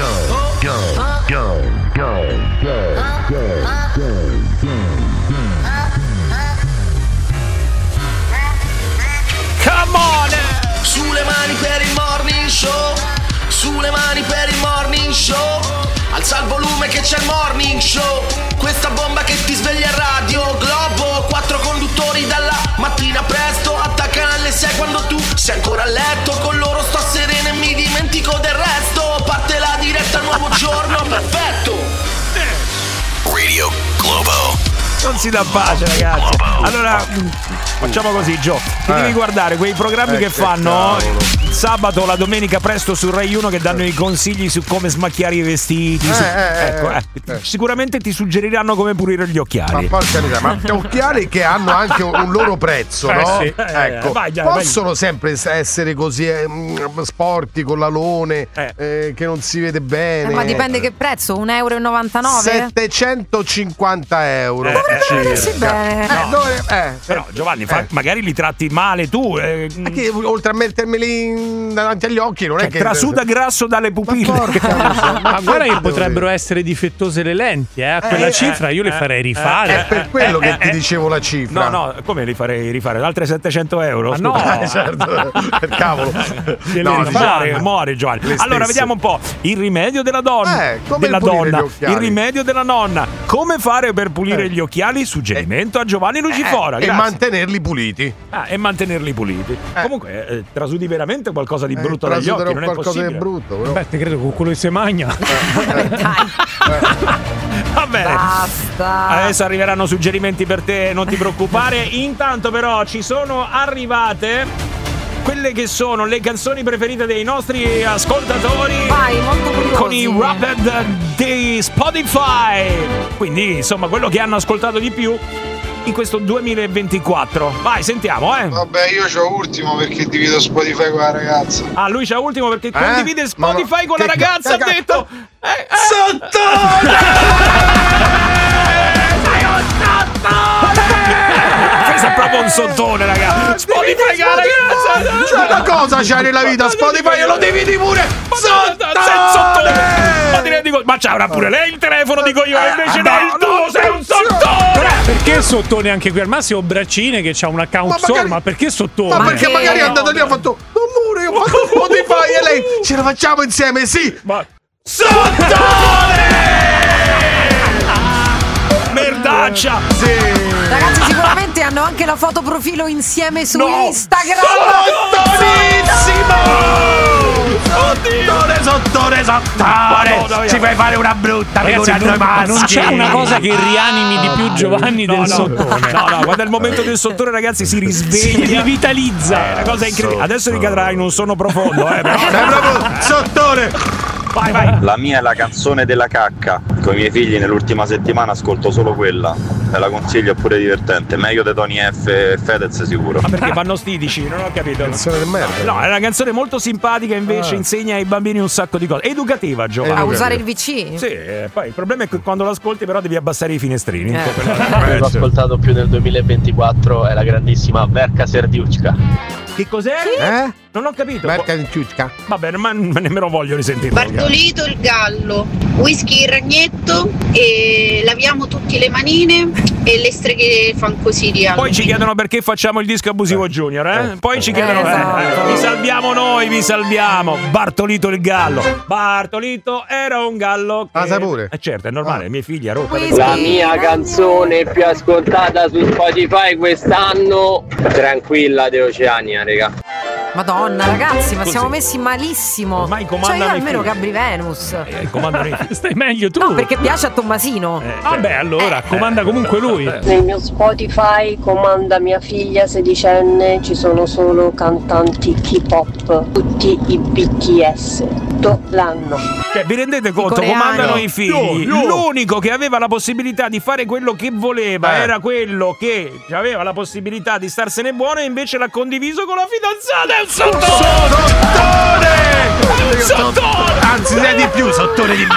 Come on! Sulle mani per il morning show. Sulle mani per il morning show. Alza il volume che c'è il morning show. Questa bomba che ti sveglia a Radio Globo. 4 conduttori dalla mattina presto. Attaccano alle 6 quando tu sei ancora a letto. Con loro sto sereno e mi dimentico del resto. Parte la diretta, nuovo giorno perfetto. Radio Globo. Non si dà pace, ragazzi. Allora, facciamo così, Gio. Ti devi guardare quei programmi che fanno il sabato o la domenica presto su Rai 1 che danno i consigli su come smacchiare i vestiti. Sicuramente ti suggeriranno come pulire gli occhiali. Ma porca miseria, ma gli occhiali che hanno anche un loro prezzo, no? Sì. Ecco, possono sempre essere così sporchi con l'alone che non si vede bene. Ma dipende che prezzo, €1,99? 750 euro. Sì, bene. Però Giovanni, magari li tratti male tu. Che oltre a mettermeli davanti agli occhi non è che trasuda grasso dalle pupille. Ma guarda che potrebbero essere difettose le lenti, a quella cifra io le farei rifare. È per quello che ti dicevo la cifra. No, come li farei rifare? Altre 700 euro? Ma no, certo, per cavolo. Muore Giovanni. Allora vediamo un po'. Il rimedio della donna, della donna, il rimedio della nonna. Come fare per pulire gli occhiali? Suggerimento a Giovanni Lucifora. E mantenerli puliti. Comunque trasudi veramente qualcosa di brutto dagli occhi, non è possibile. Di brutto, però. Beh, te credo con quello che si magna. Va bene. Basta. Adesso arriveranno suggerimenti per te, non ti preoccupare. Intanto però ci sono arrivate quelle che sono le canzoni preferite dei nostri ascoltatori. Vai, molto curiosi. Con i Wrapped di Spotify. Quindi, insomma, quello che hanno ascoltato di più in questo 2024. Vai, sentiamo, Vabbè, io c'ho ultimo perché divido Spotify con la ragazza. Ah, lui c'ha ultimo perché condivide Spotify con la ragazza, ha detto. Questo è proprio un sottone, ragazzi. Spotify con la ragazza. Cioè, una cosa c'hai nella vita, Spotify, e lo dividi pure. Ma c'avrà pure lei il telefono, dico io, invece no, il tuo sei un sottone. Perché sottone anche qui? Al massimo Braccine che c'ha un account solo, ma perché sottone? Ma perché magari è andato lì e ha fatto amore, io ho fatto Spotify e lei ce la facciamo insieme, sì. Ma sottone! Merdaccia! Sì. Ragazzi, sicuramente hanno anche la foto profilo insieme su Instagram. Sottone! Ci fai fare una brutta figura a noi maschi. Non c'è una cosa che rianimi di più Giovanni del sottone. No, quando è il momento del sottone, ragazzi, si risveglia, si rivitalizza. È una cosa incredibile. Adesso ricadrà in un sonno profondo, però. Sei proprio sottone. Vai. La mia è la canzone della cacca. Con i miei figli nell'ultima settimana ascolto solo quella. Te la consiglio, è pure divertente. Meglio di Tony F e Fedez sicuro. Ma perché fanno stidici? Non ho capito. Canzone del merda. No, è una canzone molto simpatica, invece insegna ai bambini un sacco di cose. Educativa, Giovanni. A usare il VC? Sì, poi il problema è che quando lo ascolti però devi abbassare i finestrini. L'ho ascoltato più nel 2024, è la grandissima Verka Serdiuchka. Che cos'è? Non ho capito. Verka Serdiuchka. Va bene, ma nemmeno voglio risentirlo. Bartolito il gallo, whisky il ragnetto e laviamo tutte le manine e le streghe fanno così di Poi ci chiedono perché facciamo il disco abusivo Junior, Poi ci chiedono vi salviamo noi, vi salviamo. Bartolito il gallo. Bartolito era un gallo che... sai pure? Certo, è normale, i miei figli hanno rotto. La mia canzone più ascoltata su Spotify quest'anno, Tranquilla di Oceania, raga. Madonna, ragazzi, ma siamo messi malissimo. Ormai cioè io almeno Gabri Venus. Stai meglio tu. No, perché piace a Tommasino. Vabbè, allora comanda comunque lui. Nel mio Spotify comanda mia figlia sedicenne, ci sono solo cantanti K-pop, tutti i BTS, tutto l'anno. Cioè, vi rendete conto? Comandano i figli. L'unico che aveva la possibilità di fare quello che voleva era quello che aveva la possibilità di starsene buono e invece l'ha condiviso con la fidanzata. È un sottone! Sottone! Anzi, sei di più, sottone di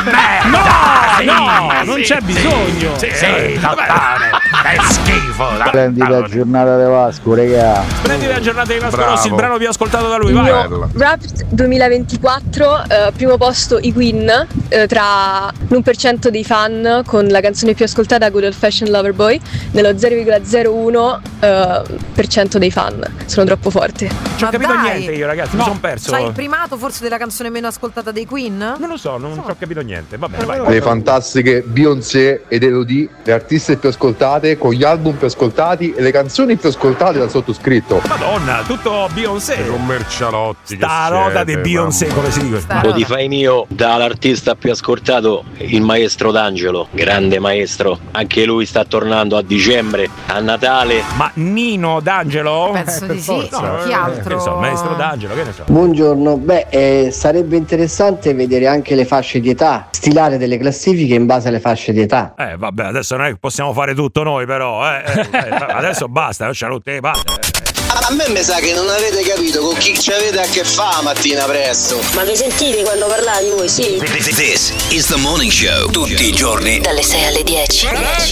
merda! Non c'è bisogno. Sì, sottone! È schifo! Splendida giornata di Vasco, regà. Splendida giornata di Vasco Rossi, il brano più ascoltato da lui, vai! Wrapped 2024, primo posto i Queen, tra l'1% dei fan con la canzone più ascoltata Good Old Fashioned Loverboy, nello 0,01% dei fan. Sono troppo forte. Non ho capito niente io, ragazzi, mi sono perso. Sai il primato forse della canzone meno ascoltata dei Queen? Non lo so, non ho capito niente. Va bene, vai. Le fantastiche Beyoncé ed Elodie, le artiste più ascoltate settimane con gli album più ascoltati e le canzoni più ascoltate dal sottoscritto. Madonna, tutto Beyoncé. Commercialotti. Sta roda di Beyoncé, come si dice. Spotify mio dall'artista più ascoltato, il maestro D'Angelo, grande maestro. Anche lui sta tornando a dicembre, a Natale. Ma Nino D'Angelo? Penso di sì. No, Chi altro? Che ne so, maestro D'Angelo, che ne so. Buongiorno, sarebbe interessante vedere anche le fasce di età, stilare delle classifiche in base alle fasce di età. Vabbè, adesso non è che possiamo fare tutto noi, però. Adesso basta, non c'è rotte, basta. A me mi sa che non avete capito con chi ci avete a che fare mattina presto. Ma vi sentite quando parlate voi, sì? This is the morning show. Tutti i giorni dalle 6 alle 10.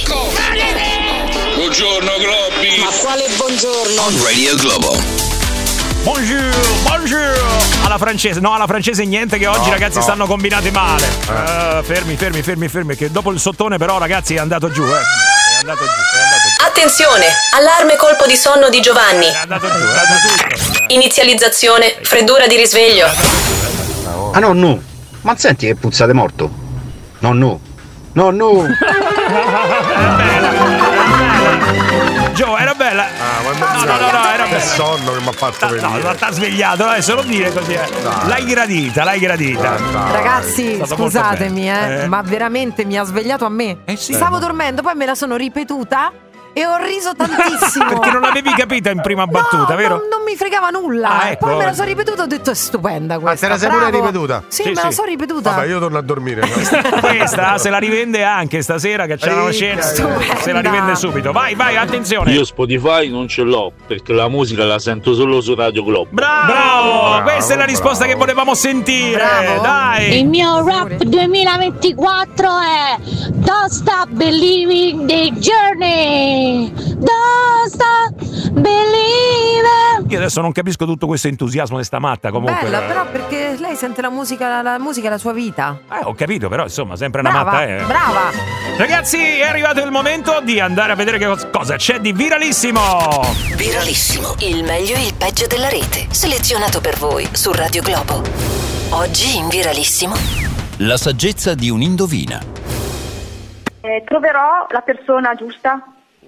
Buongiorno Globby. Ma quale buongiorno? on Radio Globo. Bonjour alla francese niente, che oggi ragazzi stanno combinati male. Fermi che dopo il sottone però ragazzi è andato giù, è andato giù. Attenzione, allarme colpo di sonno di Giovanni. È andato giù. Inizializzazione, freddura di risveglio. Ah no, ma senti che puzzate morto? No. Gio, era bella. No, era bella. Che sonno che mi ha fatto venire. No, t'ha svegliato, adesso non dire così. L'hai gradita. Ragazzi, scusatemi, ma veramente mi ha svegliato a me. Sì. Stavo dormendo, poi me la sono ripetuta e ho riso tantissimo. Perché non l'avevi capita in prima battuta, vero? Non mi fregava nulla. Ecco. Poi me la sono ripetuta e ho detto è stupenda questa. Ma te la sei pure ripetuta? Sì, me la sono ripetuta. Vabbè, io torno a dormire. Questa se la rivende anche stasera che c'è una scena. Se la rivende subito. Vai, attenzione. Io Spotify non ce l'ho perché la musica la sento solo su Radio Globo. Bravo! Questa è la risposta che volevamo sentire. Bravo. Dai. Il mio rap 2024 è Don't Stop Believing the Journey. Don't stop believing. Io adesso non capisco tutto questo entusiasmo di sta matta comunque. Bella, però perché lei sente la musica è la sua vita. Ho capito, però insomma sempre una Brava, matta. brava. Ragazzi, è arrivato il momento di andare a vedere che cosa c'è di viralissimo. Viralissimo, il meglio e il peggio della rete, selezionato per voi su Radio Globo. Oggi in viralissimo, La saggezza di un indovina. Troverò la persona giusta.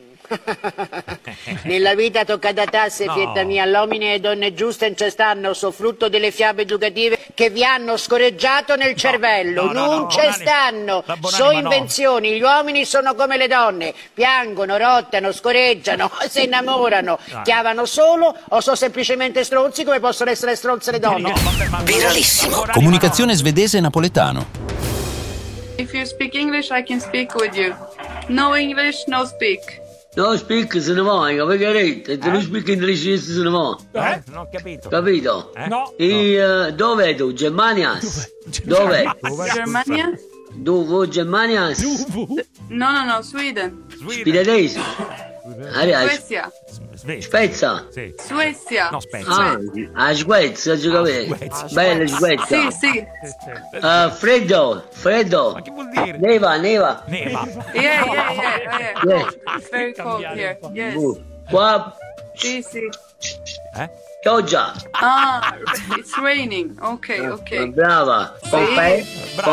Nella vita toccata a tasse, fietta mia, l'uomini e donne giuste non ci stanno, so frutto delle fiabe educative che vi hanno scorreggiato nel cervello, non ci stanno, sono invenzioni, gli uomini sono come le donne, piangono, rottano, scoreggiano, si innamorano, chiavano solo o sono semplicemente stronzi come possono essere stronze le donne. viralissimo. Comunicazione svedese napoletano. If you speak English, I can speak with you. No English, no speak. No speak se ne va, capite? Se non speak English se ne va. Non ho capito. Capito? No. E dove tu? Germania? Dove? Germania? Dove? Germania? No, Sweden. Svedese. Suecia. Spezza. Sì. Suecia. No, Spezza. A Svezia, bella Svezia. Sì. Freddo. Ma che vuol dire? Neva. Yeah. It's very cold here. Yes. Qua. Sì. Pioggia. It's raining. Ok. Brava. Pompei.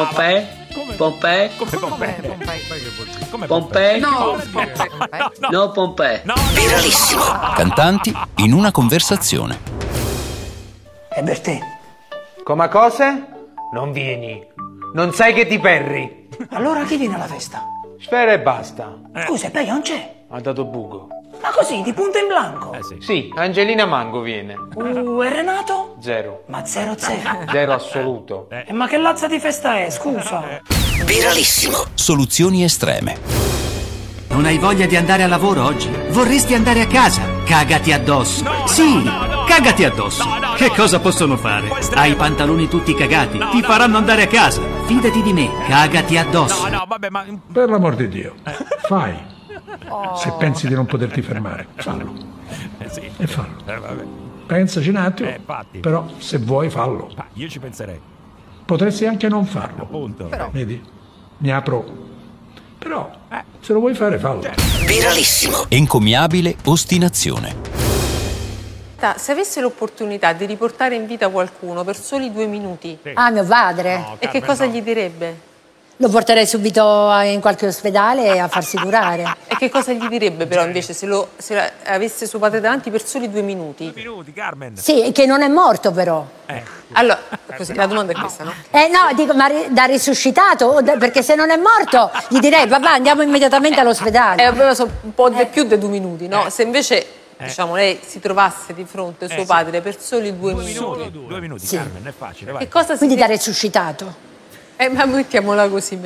No, Pompei. Viralissimo. Cantanti in una conversazione. E per te? Come cose? Non vieni. Non sai che ti perri. Allora chi viene alla festa? Sfera e basta. Scusa, Peio non c'è? Ha dato buco. Ma così, di punto in blanco? Sì, Angelina Mango viene. E Renato? 0. Ma 0. 0 assoluto. Ma che lazza di festa è, scusa? Viralissimo. Soluzioni estreme. Non hai voglia di andare a lavoro oggi? Vorresti andare a casa? Cagati addosso. Cagati addosso. Che cosa possono fare? Hai i pantaloni tutti cagati. Ti faranno andare a casa. Fidati di me, cagati addosso. Vabbè, ma per l'amor di Dio, fai. Se pensi di non poterti fermare, fallo. E fallo. Vabbè. Pensaci un attimo, però se vuoi fallo. Io ci penserei. Potresti anche non farlo. Appunto. Però. Vedi? Mi apro. Però, se lo vuoi fare, fallo. Viralissimo. Encomiabile ostinazione. Se avesse l'opportunità di riportare in vita qualcuno per soli 2 minuti, mio padre. E che cosa gli direbbe? Lo porterei subito in qualche ospedale a farsi curare. E che cosa gli direbbe però invece se avesse suo padre davanti per soli 2 minuti? 2 minuti, Carmen. Sì, che non è morto però. Allora, così, la domanda è questa, no? No, dico, ma da risuscitato? Perché se non è morto gli direi, papà, andiamo immediatamente all'ospedale. Aveva un po' di più di 2 minuti, no? Se invece, diciamo, lei si trovasse di fronte suo padre per soli 2 minuti. 2 minuti, Sì. Carmen, è facile, vai. Che cosa Quindi da risuscitato. Ma mettiamola così.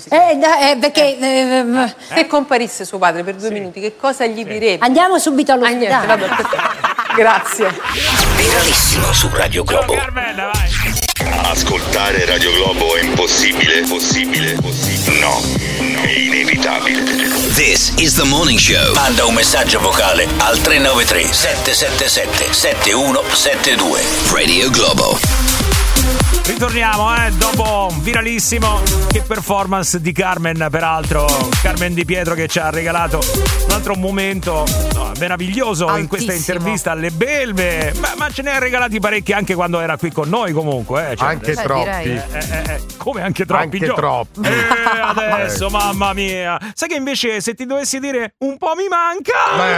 Perché se comparisse suo padre per 2 minuti, che cosa gli direbbe? andiamo subito all'ospedale. Vabbè, grazie. Viralissimo su Radio Globo. Ascoltare Radio Globo è impossibile? No, è inevitabile. This is the morning show. Manda un messaggio vocale al 393 777 7172. Radio Globo. Ritorniamo, dopo Viralissimo. Che performance di Carmen, peraltro. Carmen Di Pietro che ci ha regalato un altro momento meraviglioso altissimo in questa intervista alle Belve. Ma ce ne ha regalati parecchi anche quando era qui con noi comunque. Cioè, anche troppi. Come anche troppi? Anche troppi. Adesso, mamma mia. Sai che invece se ti dovessi dire un po' mi manca.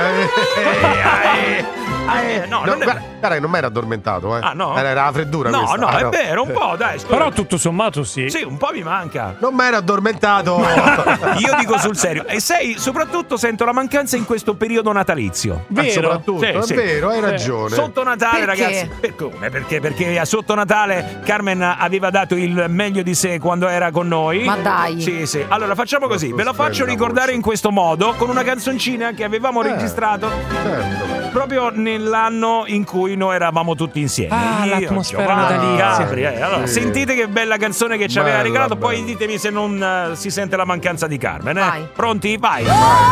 Guarda, non mi era addormentato, Ah, no? Era la freddura questa. No, è vero, un po', dai. Però tutto sommato sì. Sì, un po' mi manca. Non mi era addormentato. Io dico sul serio. E soprattutto sento la mancanza in questo periodo natalizio. Vero? Soprattutto, Sì. è vero, hai ragione. Sotto Natale, Perché? ragazzi. Perché sotto Natale Carmen aveva dato il meglio di sé quando era con noi. Ma dai. Sì. Allora facciamo così. Ve lo faccio ricordare in questo modo, con una canzoncina che avevamo registrato proprio nell'anno in cui noi eravamo tutti insieme. L'atmosfera natalizia. Allora, sentite che bella canzone che ci aveva regalato, poi ditemi se non si sente la mancanza di Carmen. Vai. Pronti? Vai.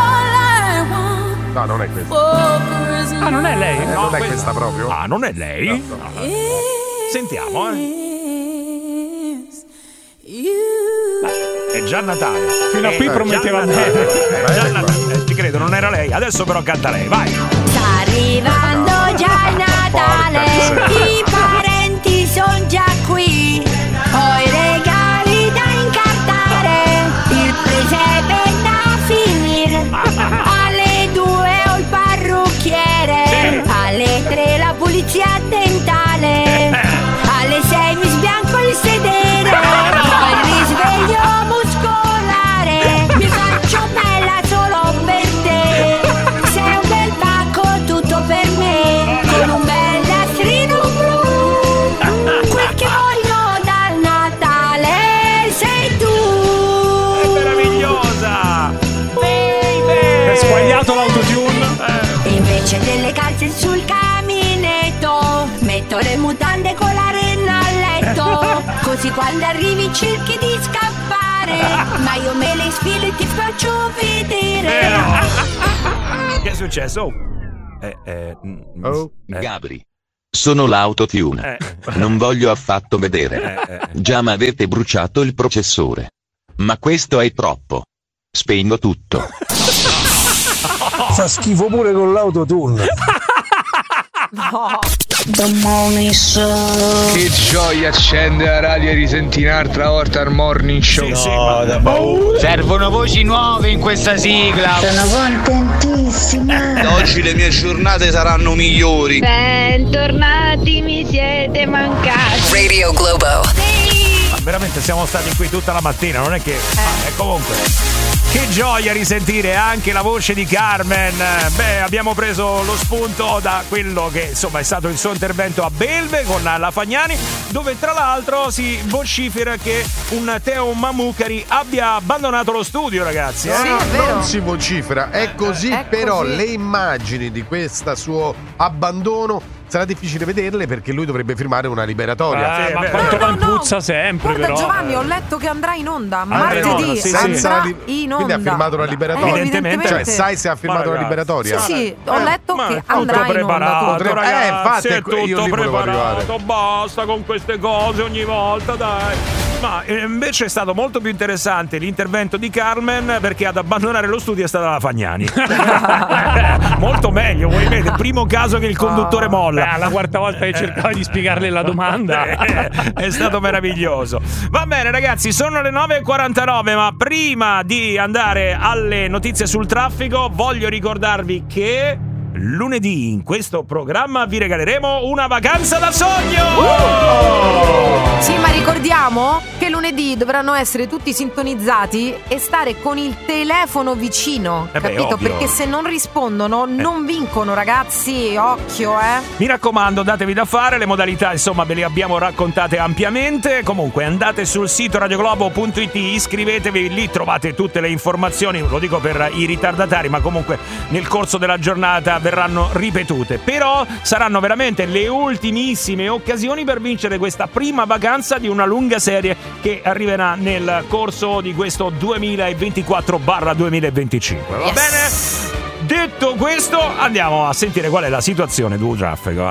No, non è questa. Non è lei? Non è questa proprio. Non è lei? No. Sentiamo, È già Natale. Fino a qui prometteva bene. Ti credo, non era lei. Adesso però canta lei, vai. Sta arrivando già il Natale, i parenti sono già qui, ho i regali da incartare, il presepe da finire, alle 2 ho il parrucchiere, alle 3 la pulizia dentale, alle 6 mi sbianco il sedere, poi il risveglio muscolare, mi faccio bella solo per te, sei un bel pacco tutto per me, con un bel nastrino blu, quel che voglio dal Natale sei tu. È meravigliosa. È squagliato l'autotune. Invece delle calze sul caminetto, metto le mutande con la renna a letto, così quando arrivi cerchi di scappare, ma io me le sfilo e ti faccio vedere. Che è successo? Gabri. Sono l'autotune. Non voglio affatto vedere. Già mi avete bruciato il processore. Ma questo è troppo. Spengo tutto. Fa schifo pure con l'autotune. No. The Morning Show. Che gioia accendere la radio e risentire un'altra volta il Morning Show. Servono voci nuove in questa sigla. Sono contentissima. Oggi le mie giornate saranno migliori. Bentornati, mi siete mancati. Radio Globo. Veramente siamo stati qui tutta la mattina, non è che... comunque... Che gioia risentire anche la voce di Carmen. Abbiamo preso lo spunto da quello che insomma è stato il suo intervento a Belve con la Fagnani, dove tra l'altro si vocifera che un Teo Mammucari abbia abbandonato lo studio, ragazzi. Sì, è vero. Non si vocifera, è così, però così. Le immagini di questo suo abbandono sarà difficile vederle perché lui dovrebbe firmare una liberatoria. Ma quanto puzza sempre. Guarda, però. Giovanni, ho letto che andrà in onda martedì. Andrà in onda. Quindi ha firmato una liberatoria. Evidentemente. Cioè, sai se ha firmato una liberatoria? Sì, ho letto che andrà in onda. Ragazzi, infatti è tutto io lì volevo arrivare. preparato. Basta con queste cose ogni volta, dai. Ma invece è stato molto più interessante l'intervento di Carmen, perché ad abbandonare lo studio è stata la Fagnani. Molto meglio, voi vedete, primo caso che il conduttore molla. La quarta volta che cercava di spiegarle la domanda. È stato meraviglioso. Va bene ragazzi, sono le 9:49, ma prima di andare alle notizie sul traffico voglio ricordarvi che lunedì in questo programma vi regaleremo una vacanza da sogno! Sì, ma ricordiamo che lunedì dovranno essere tutti sintonizzati e stare con il telefono vicino, capito? Ovvio. Perché se non rispondono non vincono, ragazzi, occhio, Mi raccomando, datevi da fare, le modalità insomma ve le abbiamo raccontate ampiamente. Comunque andate sul sito radioglobo.it, iscrivetevi, lì trovate tutte le informazioni, lo dico per i ritardatari, ma comunque nel corso della giornata verranno ripetute. Però saranno veramente le ultimissime occasioni per vincere questa prima vacanza di una lunga serie che arriverà nel corso di questo 2024/2025. Va bene? Detto questo, andiamo a sentire qual è la situazione del traffico.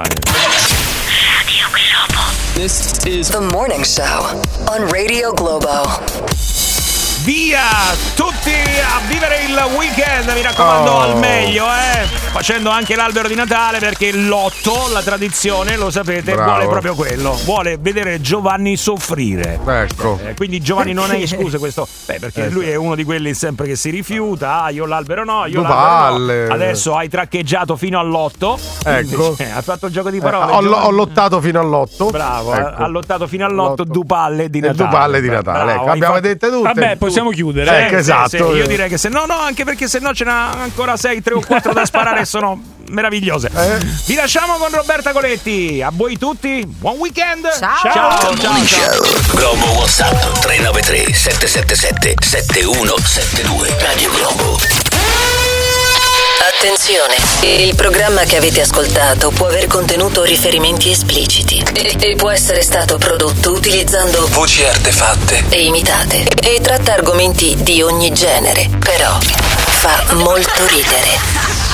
This is The Morning Show on Radio Globo. Via tutti a vivere il weekend, mi raccomando, al meglio, facendo anche l'albero di Natale, perché l'otto, la tradizione, lo sapete, vuole proprio quello, vuole vedere Giovanni soffrire. Ecco. Quindi Giovanni non è escluso questo, perché lui è uno di quelli sempre che si rifiuta. Io l'albero no, io l'albero no. Adesso hai traccheggiato fino all'otto. Ecco. Ha fatto il gioco di parole. Ho lottato fino all'otto. Bravo, ecco. Ha lottato fino all'otto. Dupalle di Natale. Dupalle di Natale. Bravo, ecco, abbiamo dette tutte. Vabbè, possiamo chiudere. Esatto. Sì, io direi che se no, anche perché se no ce n'ha ancora 6, 3 o 4 da sparare e sono meravigliose. Vi lasciamo con Roberta Coletti. A voi tutti, buon weekend. Ciao. Globo WhatsApp 393 777 7172. Radio Globo. Attenzione, il programma che avete ascoltato può aver contenuto riferimenti espliciti e può essere stato prodotto utilizzando Voci artefatte e imitate e tratta argomenti di ogni genere, però fa molto ridere.